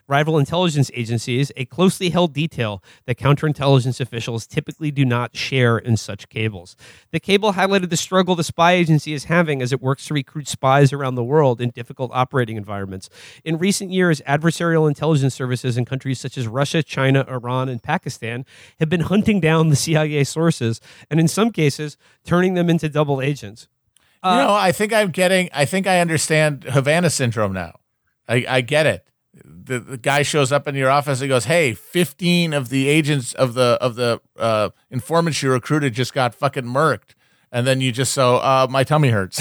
a closely held detail that counterintelligence officials typically do not share in such cables. The cable highlighted the struggle the spy agency is having as it works to recruit spies around the world in difficult operating environments. In recent years, adversarial intelligence services in countries such as Russia, China, Iran, and Pakistan have been hunting down the CIA sources and in some cases turning them into double agents. I think I understand Havana syndrome now. I get it. The guy shows up in your office and goes, "Hey, 15 of the agents of the informants you recruited just got fucking murked," and then you just my tummy hurts.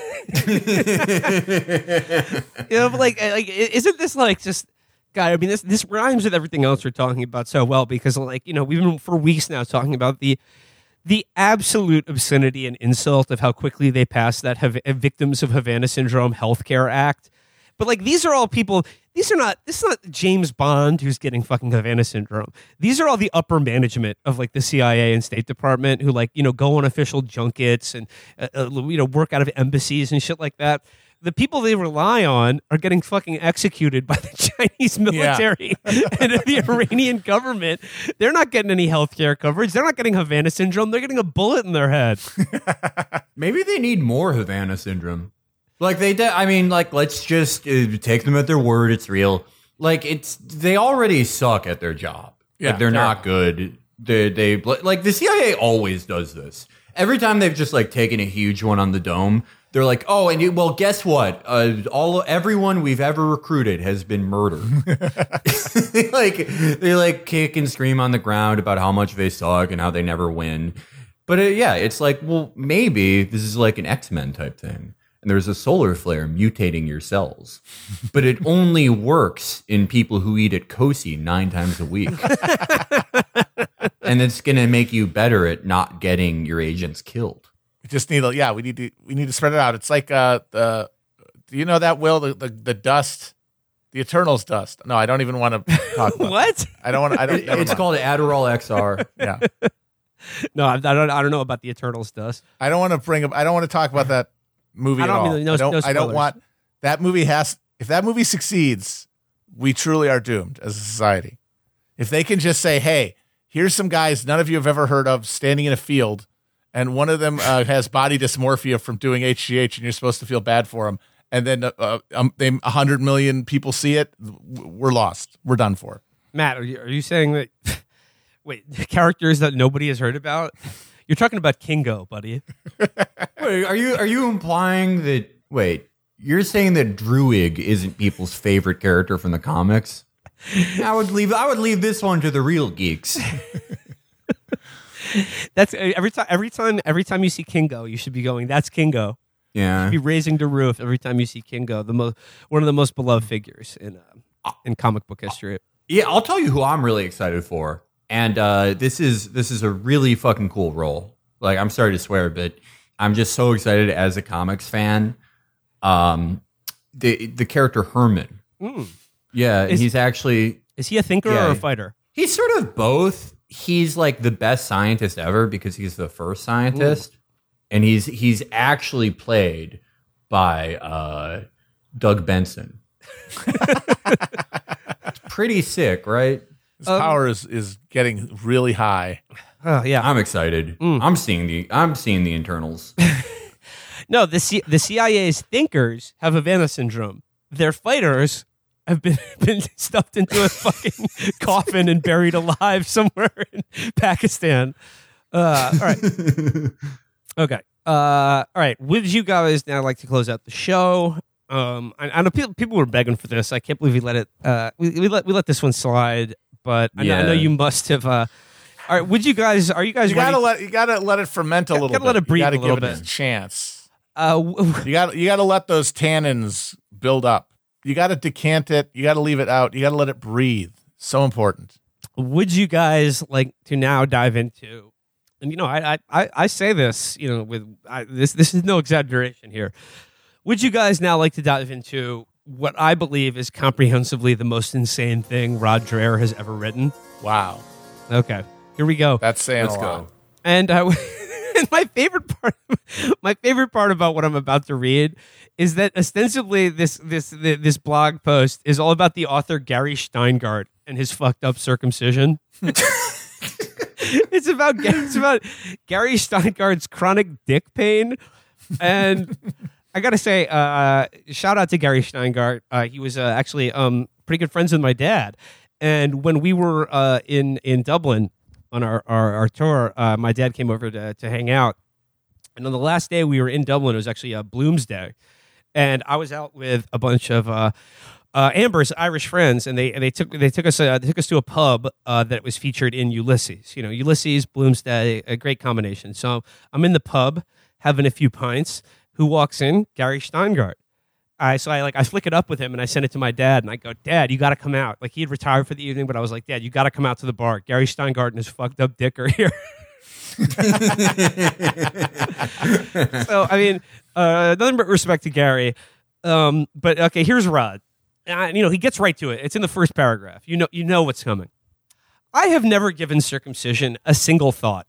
But like, isn't this like just? God, I mean, this rhymes with everything else we're talking about so well because, like, we've been for weeks now talking about the absolute obscenity and insult of how quickly they passed that Victims of Havana Syndrome Healthcare Act. But like, these are all people. This is not James Bond who's getting fucking Havana Syndrome. These are all the upper management of like the CIA and State Department who go on official junkets and work out of embassies and shit like that. The people they rely on are getting fucking executed by the Chinese military and the Iranian government. They're not getting any healthcare coverage. They're not getting Havana Syndrome. They're getting a bullet in their head. Maybe they need more Havana Syndrome. Like let's just take them at their word. It's real. Like they already suck at their job. Yeah, like they're not good. They like the CIA always does this. Every time they've just like taken a huge one on the dome, they're like, oh, and well, guess what? Everyone we've ever recruited has been murdered. they kick and scream on the ground about how much they suck and how they never win. But it's like, well, maybe this is like an X-Men type thing. And there's a solar flare mutating your cells. But it only works in people who eat at Kosi 9 times a week. And it's going to make you better at not getting your agents killed. We just need we need to spread it out. It's like the Do you know that, Will? The dust, the Eternals dust. No, I don't even want to talk about What? that. I don't want to. It's called Adderall XR. Yeah. No, I don't know about the Eternals dust. I don't want to bring up. I don't want to talk about that movie I at don't all. mean- no I don't spoilers. want that movie. If that movie succeeds, we truly are doomed as a society. If they can just say, "Hey, here's some guys none of you have ever heard of standing in a field, and one of them has body dysmorphia from doing HGH, and you're supposed to feel bad for him," and then 100 million people see it, we're lost. We're done for. Matt, are you saying that? Wait, characters that nobody has heard about? You're talking about Kingo, buddy. Wait, are you implying that? Wait, you're saying that Druig isn't people's favorite character from the comics? I would leave this one to the real geeks. That's every time you see Kingo, you should be going, "That's Kingo." Yeah. Be raising the roof every time you see Kingo, one of the most beloved figures in comic book history. Yeah, I'll tell you who I'm really excited for. And this is a really fucking cool role. Like, I'm sorry to swear, but I'm just so excited as a comics fan. The character Herman. Yeah, and he's actually... Is he a thinker or a fighter? He's sort of both. He's like the best scientist ever because he's the first scientist. And he's actually played by Doug Benson. It's pretty sick, right? His power is getting really high. Oh yeah, I'm excited. I'm seeing the internals. No, the CIA's thinkers have Havana syndrome. Their fighters have been stuffed into a fucking coffin and buried alive somewhere in Pakistan. All right. Okay. All right. Would you guys now like to close out the show? I know people were begging for this. I can't believe we let it. We let this one slide. But I know you must have. All right. Would you guys? Are you guys? You gotta let it ferment a little bit. Gotta let it breathe you gotta a little give it bit. a chance. You You gotta let those tannins build up. You gotta decant it. You gotta leave it out. You gotta let it breathe. So important. Would you guys like to now dive into? And I say this, this is no exaggeration here. Would you guys now like to dive into what I believe is comprehensively the most insane thing Rod Dreher has ever written? Wow. Okay, here we go. That's saying Let's a lot. go. And and my favorite part about what I'm about to read is that ostensibly this blog post is all about the author Gary Steingart and his fucked up circumcision. It's about Gary Steingart's chronic dick pain, and I gotta say, shout out to Gary Steingart. He was actually pretty good friends with my dad, and when we were in Dublin on our tour, my dad came over to hang out, and on the last day we were in Dublin, it was actually Bloomsday, and I was out with a bunch of Amber's Irish friends, and they took us to a pub that was featured in Ulysses. Ulysses, Bloomsday, a great combination. So I'm in the pub having a few pints. Who walks in? Gary Steingart. I flick it up with him and I send it to my dad and I go, "Dad, you got to come out." Like, he had retired for the evening, but I was like, "Dad, you got to come out to the bar. Gary Steingart and his fucked up dick are here." So I mean, nothing but respect to Gary. But okay, here's Rod. He gets right to it. It's in the first paragraph. You know what's coming. I have never given circumcision a single thought.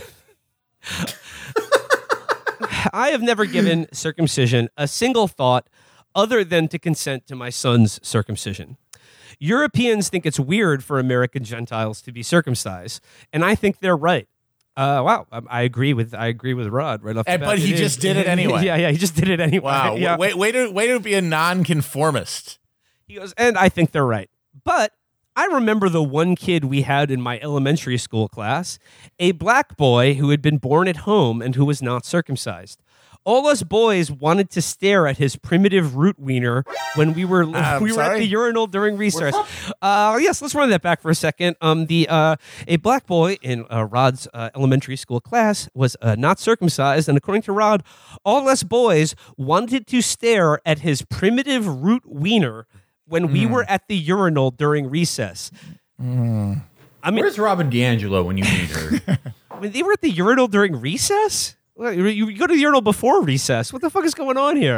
I have never given circumcision a single thought other than to consent to my son's circumcision. Europeans think it's weird for American Gentiles to be circumcised, and I think they're right. Wow, I agree with Rod right off the bat. But he just did it anyway. Yeah, he just did it anyway. Wow. Yeah. Way to be a nonconformist. He goes, and I think they're right. But I remember the one kid we had in my elementary school class, a black boy who had been born at home and who was not circumcised. All us boys wanted to stare at his primitive root wiener when we were at the urinal during recess. Yes, let's run that back for a second. A black boy in Rod's elementary school class was not circumcised, and according to Rod, all us boys wanted to stare at his primitive root wiener when we were at the urinal during recess. I mean, where's Robin DiAngelo when you need her? When they were at the urinal during recess? You go to the urinal before recess. What the fuck is going on here?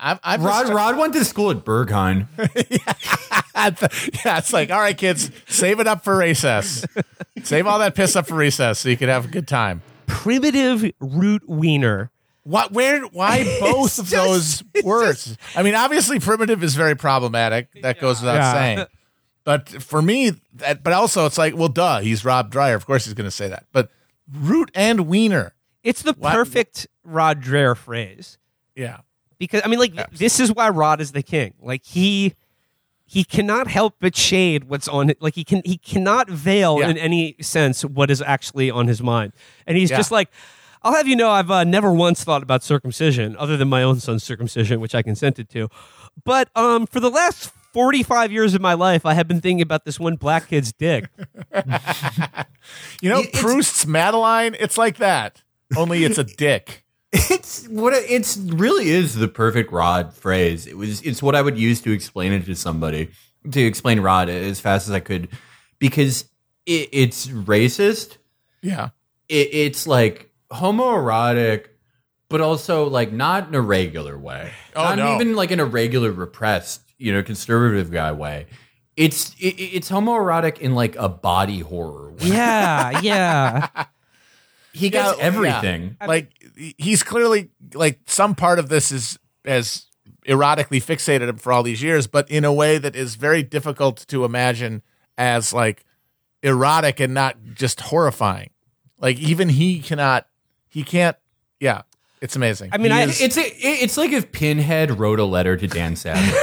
I'm Rod went to school at Berghain. Yeah, it's like, all right, kids, save it up for recess. Save all that piss up for recess so you can have a good time. Primitive root wiener. What? Where? Why both of those words? I mean, obviously, primitive is very problematic. That goes without saying. But for me, but also it's like, well, duh, he's Rob Dreyer. Of course, he's going to say that. But root and wiener. It's the perfect Rod Dreher phrase. Yeah. Because I mean, like, this is why Rod is the king. Like he cannot help but shade what's on it. Like he cannot veil in any sense what is actually on his mind. And he's just like, I'll have you know, I've never once thought about circumcision other than my own son's circumcision, which I consented to. But for the last 45 years of my life, I have been thinking about this one black kid's dick. You know, Proust's Madeline, it's like that. Only it's a dick. It's really is the perfect Rod phrase. It's what I would use to explain it to somebody, to explain Rod as fast as I could, because it's racist. Yeah. It's like homoerotic, but also like not in a regular way. Not even like in a regular repressed, conservative guy way. It's homoerotic in like a body horror way. Yeah. He gets everything. Yeah. Like he's clearly like some part of this is as erotically fixated him for all these years, but in a way that is very difficult to imagine as like erotic and not just horrifying. Like even he can't. Yeah, it's amazing. I mean, it's like if Pinhead wrote a letter to Dan Savage.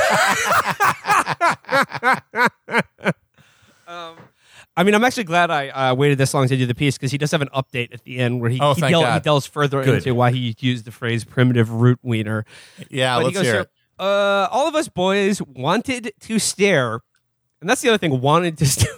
I mean, I'm actually glad I waited this long to do the piece because he does have an update at the end where he delves further into why he used the phrase primitive root wiener. Yeah, but let's hear it. All of us boys wanted to stare, and that's the other thing, wanted to stare.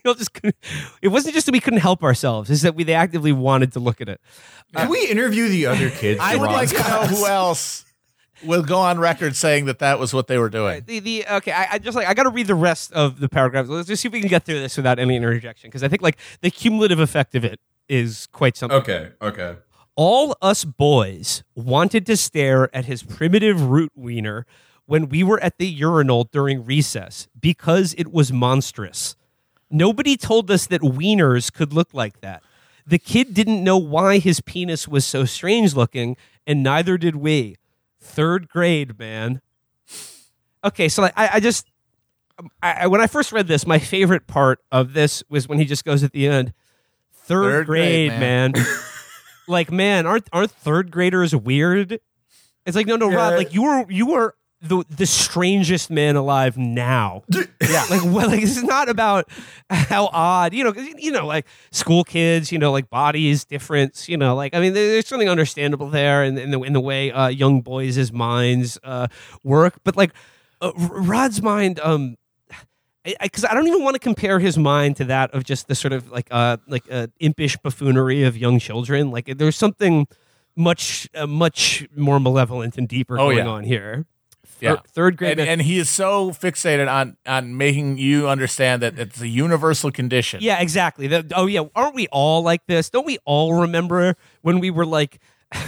It wasn't just that we couldn't help ourselves, it's that they actively wanted to look at it. Can we interview the other kids? I would like to know who else will go on record saying that was what they were doing. Okay, I got to read the rest of the paragraphs. Let's just see if we can get through this without any interjection, because I think like the cumulative effect of it is quite something. Okay. All us boys wanted to stare at his primitive root wiener when we were at the urinal during recess because it was monstrous. Nobody told us that wieners could look like that. The kid didn't know why his penis was so strange looking, and neither did we. 3rd grade, man. Okay, so I when I first read this, my favorite part of this was when he just goes at the end, third grade, man. Like, man, aren't 3rd graders weird? It's like, no, Rod, like you were the strangest man alive now. Yeah, like this is not about how odd, like school kids, like bodies difference, like I mean, there's something understandable there in the way young boys' minds work, but like Rod's mind, because I don't even want to compare his mind to that of just the sort of like impish buffoonery of young children. Like there's something much more malevolent and deeper going on here. Yeah. 3rd grade, and he is so fixated on making you understand that it's a universal condition. Yeah, exactly. Aren't we all like this? Don't we all remember when we were like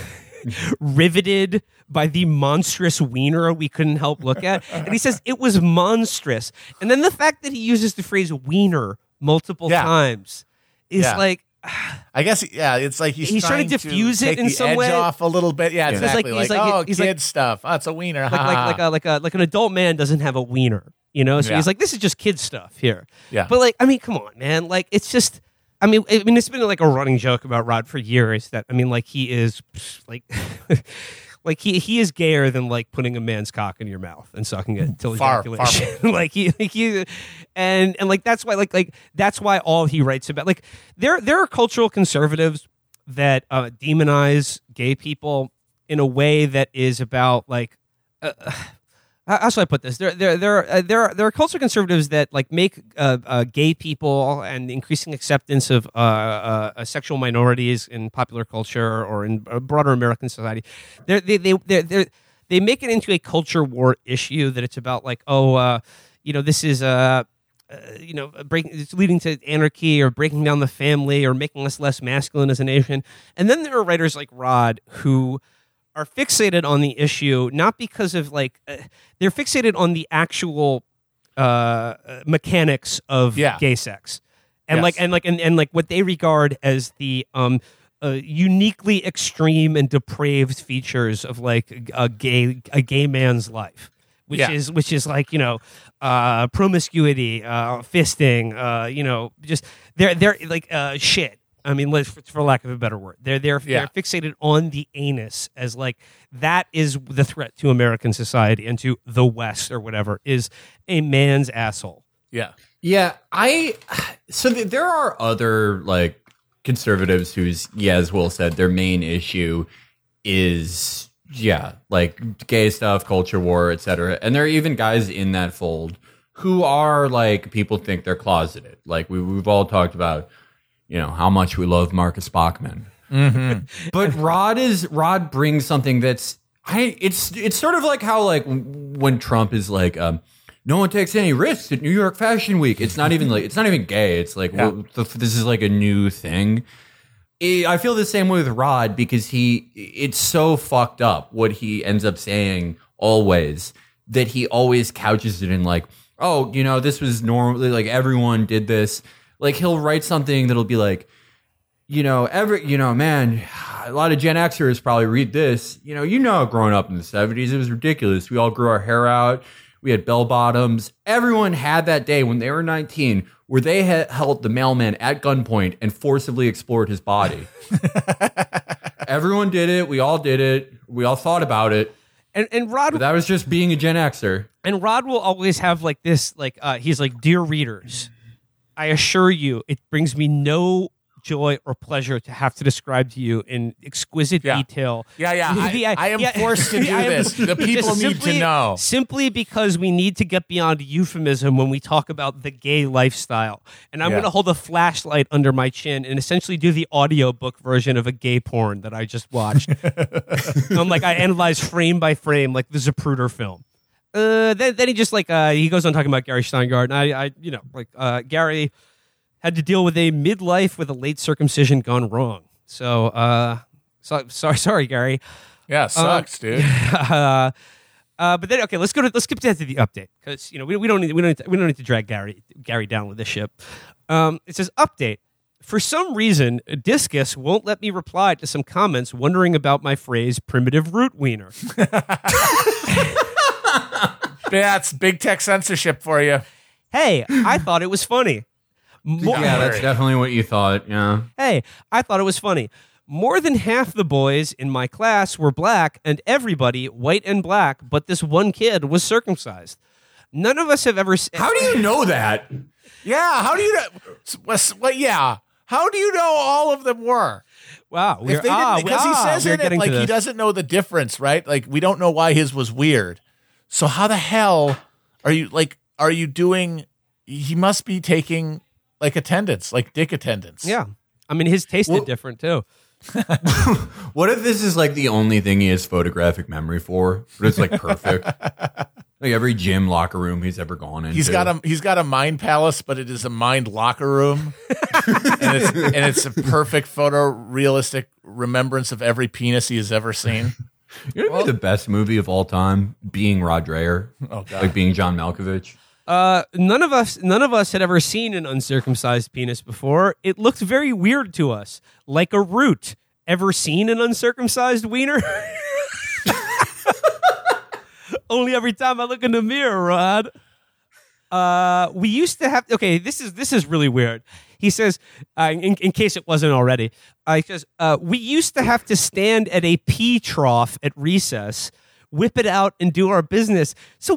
riveted by the monstrous wiener we couldn't help look at? And he says it was monstrous. And then the fact that he uses the phrase wiener multiple times is like, I guess, it's like he's trying to diffuse it in some way, off a little bit. Yeah, exactly. He's kid stuff. Oh, it's a wiener. Like an adult man doesn't have a wiener, So he's like, this is just kid stuff here. Yeah. But like, I mean, come on, man. Like, it's just. I mean, it's been like a running joke about Rod for years that like he is like. Like he is gayer than like putting a man's cock in your mouth and sucking it until ejaculation. Like he and like that's why like that's why all he writes about, like there are cultural conservatives that demonize gay people in a way that is about like how should I put this? There are cultural conservatives that like make gay people and increasing acceptance of sexual minorities in popular culture or in broader American society. They make it into a culture war issue that it's about like, this is it's leading to anarchy or breaking down the family or making us less masculine as a nation. And then there are writers like Rod who are fixated on the issue not because of they're fixated on the actual mechanics of gay sex, and Yes. what they regard as the uniquely extreme and depraved features of like a gay man's life, which is like, promiscuity, fisting, just they're like shit. I mean, for lack of a better word, they're fixated on the anus as like that is the threat to American society and to the West or whatever, is a man's asshole. Yeah. Yeah, there are other like conservatives whose, as Will said, their main issue is like gay stuff, culture war, etc. And there are even guys in that fold who are like, people think they're closeted. Like we've all talked about, how much we love Marcus Bachmann. Mm-hmm. But Rod brings something that's it's sort of like how like when Trump is like no one takes any risks at New York Fashion Week. It's not even gay. It's like this is like a new thing. I feel the same way with Rod because it's so fucked up what he ends up saying always, that he always couches it in like, oh, this was normally like everyone did this. Like he'll write something that'll be like, man, a lot of Gen Xers probably read this. Growing up in the 70s, it was ridiculous. We all grew our hair out. We had bell bottoms. Everyone had that day when they were 19 where they held the mailman at gunpoint and forcibly explored his body. Everyone did it. We all did it. We all thought about it. And Rod, but that was just being a Gen Xer. And Rod will always have like this, like he's like, dear readers, I assure you, it brings me no joy or pleasure to have to describe to you in exquisite detail. I am forced to do this. The people need to know. Simply because we need to get beyond euphemism when we talk about the gay lifestyle. And I'm going to hold a flashlight under my chin and essentially do the audiobook version of a gay porn that I just watched. I analyze frame by frame like the Zapruder film. Then he just he goes on talking about Gary Steingart, and Gary had to deal with a midlife with a late circumcision gone wrong. So, sorry, Gary. Yeah, sucks, dude. But then, okay, let's skip to the update because we don't need to drag Gary down with this ship. It says update. For some reason, Discus won't let me reply to some comments wondering about my phrase "primitive root wiener." That's big tech censorship for you. Hey, I thought it was funny. That's definitely what you thought. Yeah. Hey, I thought it was funny. More than half the boys in my class were black, and everybody white and black, but this one kid was circumcised. None of us have ever. How do you know that? Yeah. How do you know? Yeah. How do you know all of them were? Wow. Because he says in it like he doesn't know the difference, right? Like we don't know why his was weird. So how the hell are you doing? He must be taking like attendance, like dick attendance. Yeah. I mean, his tasted different too. What if this is like the only thing he has photographic memory for? But it's like perfect. Like every gym locker room he's ever gone into. He's got a mind palace, but it is a mind locker room. and it's a perfect photorealistic remembrance of every penis he has ever seen. You know, the best movie of all time, being Rod Dreher. Oh God. Like being John Malkovich. None of us had ever seen an uncircumcised penis before. It looked very weird to us, like a root. Ever seen an uncircumcised wiener? Only every time I look in the mirror, Rod. We used to have. Okay, this is really weird. He says, in case it wasn't already, he says, we used to have to stand at a pee trough at recess, whip it out, and do our business. So,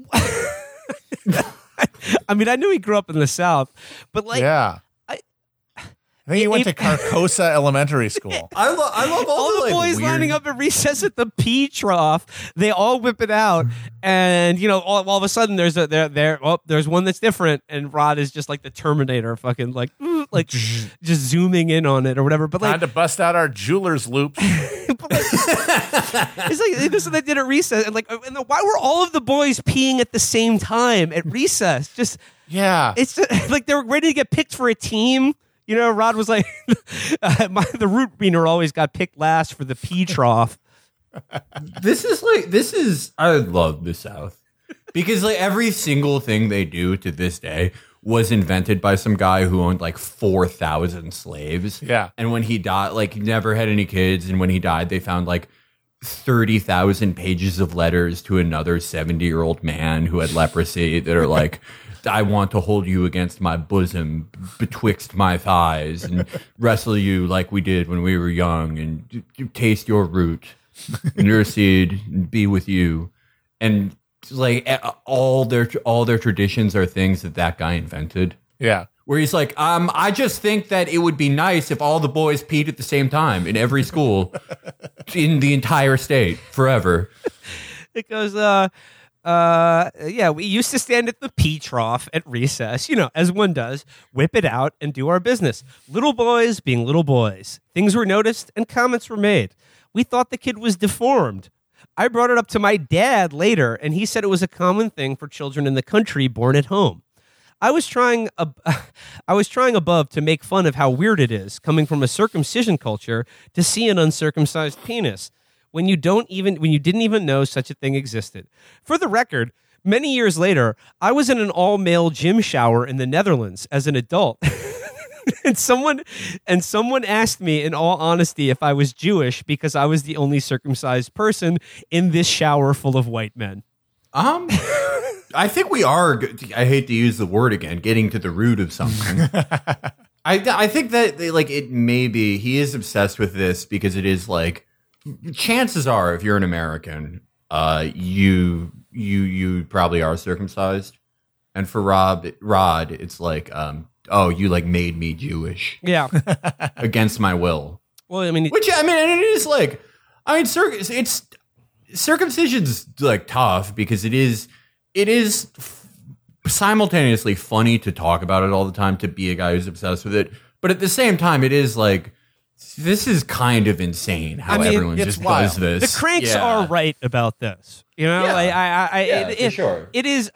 I mean, I knew he grew up in the South, but yeah. I think he went to Carcosa Elementary School. I love all the boys weird... lining up at recess at the pee trough. They all whip it out, and all of a sudden there's one that's different, and Rod is just like the Terminator, fucking just zooming in on it or whatever. But time to bust out our jeweler's loops. It's like this is what they did at recess, and why were all of the boys peeing at the same time at recess? Just it's just, like they were ready to get picked for a team. Rod was like, the root wiener always got picked last for the pee trough. I love the South because like every single thing they do to this day was invented by some guy who owned like 4,000 slaves. Yeah. And when he died, like he never had any kids. And when he died, they found like 30,000 pages of letters to another 70-year-old man who had leprosy that are like, I want to hold you against my bosom, betwixt my thighs, and wrestle you like we did when we were young, and taste your root and your seed, and be with you. And like all their traditions are things that guy invented. Yeah. Where he's like, I just think that it would be nice if all the boys peed at the same time in every school in the entire state forever. It goes, we used to stand at the pee trough at recess, as one does, whip it out and do our business. Little boys being little boys. Things were noticed and comments were made. We thought the kid was deformed. I brought it up to my dad later, and he said it was a common thing for children in the country born at home. I was trying above to make fun of how weird it is, coming from a circumcision culture, to see an uncircumcised penis when you didn't even know such a thing existed. For the record, many years later, I was in an all-male gym shower in the Netherlands as an adult. And someone asked me in all honesty if I was Jewish because I was the only circumcised person in this shower full of white men. I think we are, I hate to use the word again, getting to the root of something. I think that he is obsessed with this because it is like, chances are if you're an American, you probably are circumcised. And for Rod, it's like, you like made me Jewish. Yeah. Against my will. Well, it is like, circumcision's like tough because it is simultaneously funny to talk about it all the time, to be a guy who's obsessed with it. But at the same time, it is like, this is kind of insane how everyone just does this. The cranks are right about this. For sure. It is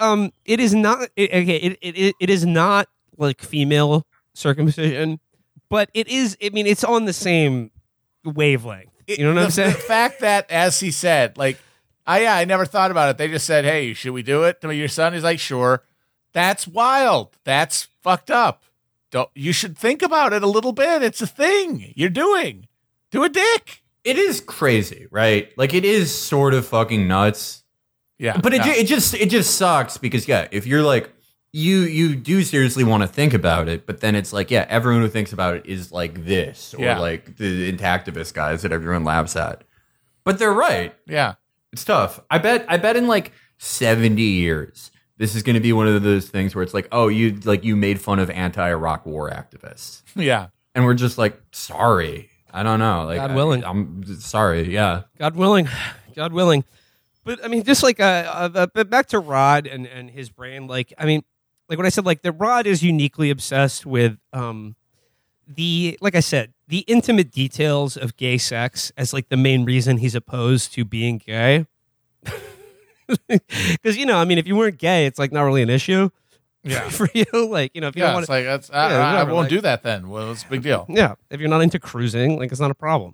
not like female circumcision, but it is. I mean, it's on the same wavelength. You know what I'm saying? The fact that, as he said, like, I never thought about it. They just said, "Hey, should we do it to your son?" He's like, "Sure." That's wild. That's fucked up. You should think about it a little bit. It's a thing you're doing. Do a dick. It is crazy, right? Like, it is sort of fucking nuts. Yeah. But it just sucks because, if you're like, you do seriously want to think about it, but then it's like, everyone who thinks about it is like this, or like the intactivist guys that everyone laughs at. But they're right. Yeah. It's tough. I bet in like 70 years, this is going to be one of those things where it's like, oh, you made fun of anti-Iraq war activists. Yeah. And we're just like, sorry. I don't know. Like, God willing. I'm sorry. Yeah. God willing. God willing. But I mean, just like but back to Rod and his brain. Like, I mean, like when I said, like, the Rod is uniquely obsessed with like I said, the intimate details of gay sex as like the main reason he's opposed to being gay. Because if you weren't gay, it's like not really an issue. Yeah. For you, like, if you don't want it's like that's I won't do that then. Well, it's a big deal. Yeah, if you're not into cruising, like, it's not a problem.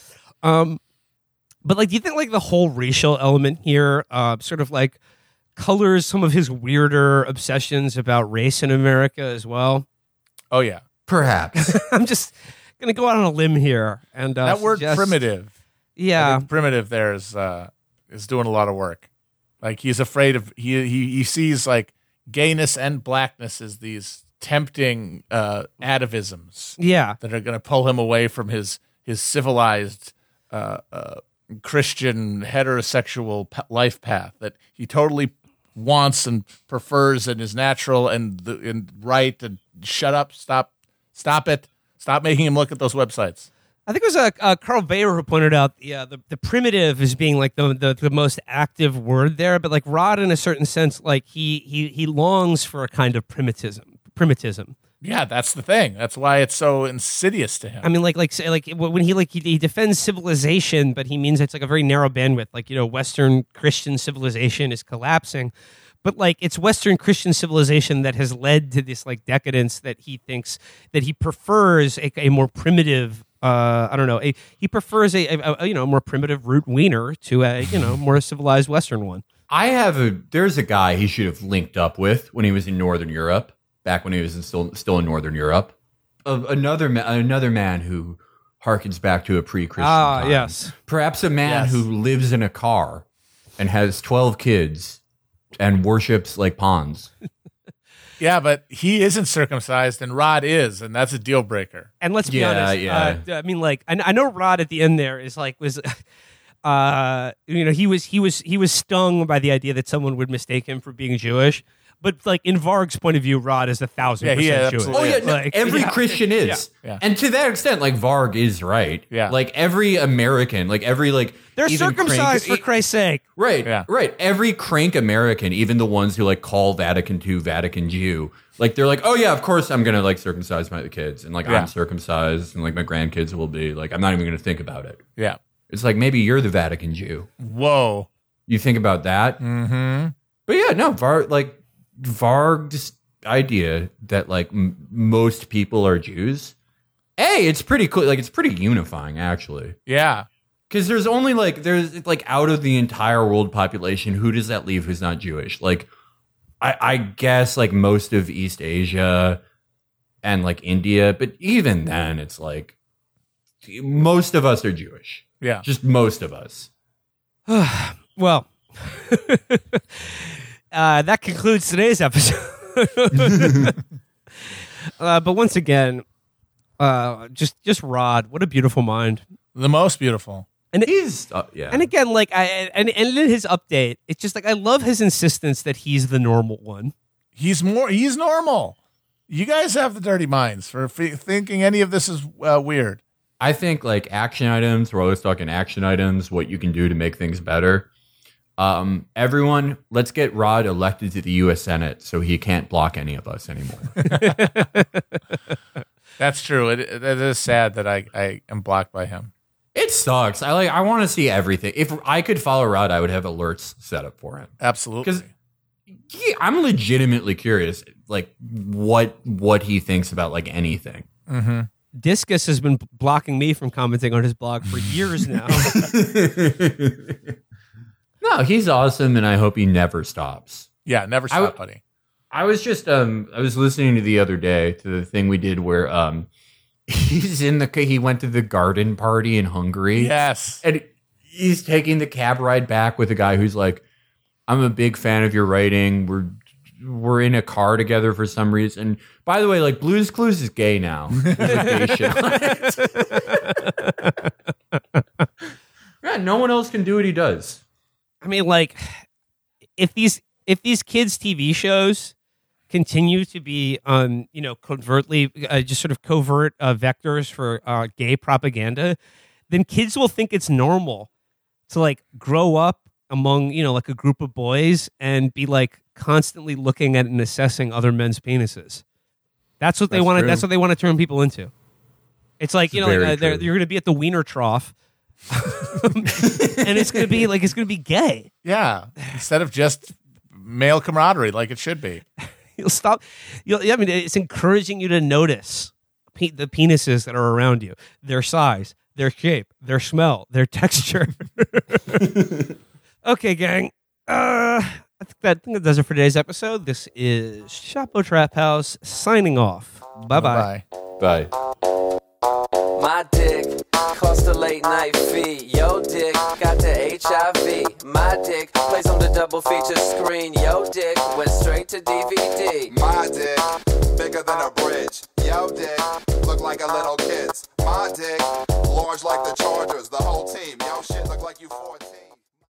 But like, do you think like the whole racial element here, sort of like colors some of his weirder obsessions about race in America as well? Oh yeah, perhaps. I'm just gonna go out on a limb here and that word primitive. Yeah, I think primitive there is doing a lot of work. Like, he's afraid of he sees like gayness and blackness as these tempting atavisms. Yeah, that are going to pull him away from his civilized Christian heterosexual life path that he totally wants and prefers and is natural and right. And shut up, stop it, stop making him look at those websites. I think it was Carl Bayer who pointed out the primitive as being like the most active word there, but like Rod, in a certain sense, like he longs for a kind of primitivism. Yeah, that's the thing. That's why it's so insidious to him. I mean, like when he defends civilization, but he means it's like a very narrow bandwidth. Like, Western Christian civilization is collapsing, but like it's Western Christian civilization that has led to this like decadence that he thinks that he prefers a more primitive. I don't know. He prefers a more primitive root wiener to a more civilized Western one. There's a guy he should have linked up with when he was in Northern Europe, back when he was still in Northern Europe. Another man who harkens back to a pre-Christian time. Yes. Perhaps a man who lives in a car and has 12 kids and worships like pawns. Yeah, but he isn't circumcised and Rod is, and that's a deal breaker. And let's be honest. Yeah. I mean, like, I know Rod at the end there was he was stung by the idea that someone would mistake him for being Jewish. But like in Varg's point of view, Rod is 1,000% Jewish. absolutely. Oh yeah, every Christian is, and to that extent, like Varg is right. Yeah, like every American, like every like they're circumcised for Christ's sake. Right, yeah. Right. Every crank American, even the ones who like call Vatican II Vatican Jew, like they're like, oh yeah, of course I'm gonna like circumcise my kids, and like I'm circumcised, and like my grandkids will be like, I'm not even gonna think about it. Yeah, it's like maybe you're the Vatican Jew. Whoa, you think about that? Mm-hmm. But yeah, no, Varg's idea that like most people are Jews, it's pretty cool. Like it's pretty unifying, actually. Yeah, because there's out of the entire world population, who does that leave who's not Jewish? Like, I guess like most of East Asia and like India, but even then, it's like most of us are Jewish. Yeah, just most of us. Well. That concludes today's episode. But once again, just Rod. What a beautiful mind. The most beautiful. And he's And again, like and in his update, it's just like I love his insistence that he's the normal one. He's normal. You guys have the dirty minds for thinking any of this is weird. I think like action items. We're always talking action items. What you can do to make things better. Everyone, let's get Rod elected to the U.S. Senate so he can't block any of us anymore. That's true. It is sad that I am blocked by him. It sucks. I want to see everything. If I could follow Rod, I would have alerts set up for him. Absolutely. Because I'm legitimately curious, like what he thinks about like anything. Mm-hmm. Discus has been blocking me from commenting on his blog for years now. No, he's awesome, and I hope he never stops. Yeah, never stop, buddy. I was just I was listening to the other day to the thing we did where he went to the garden party in Hungary. Yes, and he's taking the cab ride back with a guy who's like, I'm a big fan of your writing. We're in a car together for some reason. By the way, like Blue's Clues is gay now. There's a gay shit on it. Yeah, no one else can do what he does. I mean, like, if these kids' TV shows continue to be, covertly, just sort of covert vectors for gay propaganda, then kids will think it's normal to like grow up among, like a group of boys and be like constantly looking at and assessing other men's penises. That's what they want. That's what they want to turn people into. It's like you're going to be at the wiener trough. And it's gonna be gay. Yeah, instead of just male camaraderie like it should be. It's encouraging you to notice the penises that are around you, their size, their shape, their smell, their texture. Okay, gang. I think that does it for today's episode. This is Chapo Trap House signing off. Bye. Bye. My dick cost a late night fee. Yo dick got the HIV. My dick plays on the double feature screen. Yo dick went straight to DVD. My dick bigger than a bridge. Yo dick look like a little kid's. My dick large like the Chargers. The whole team. Yo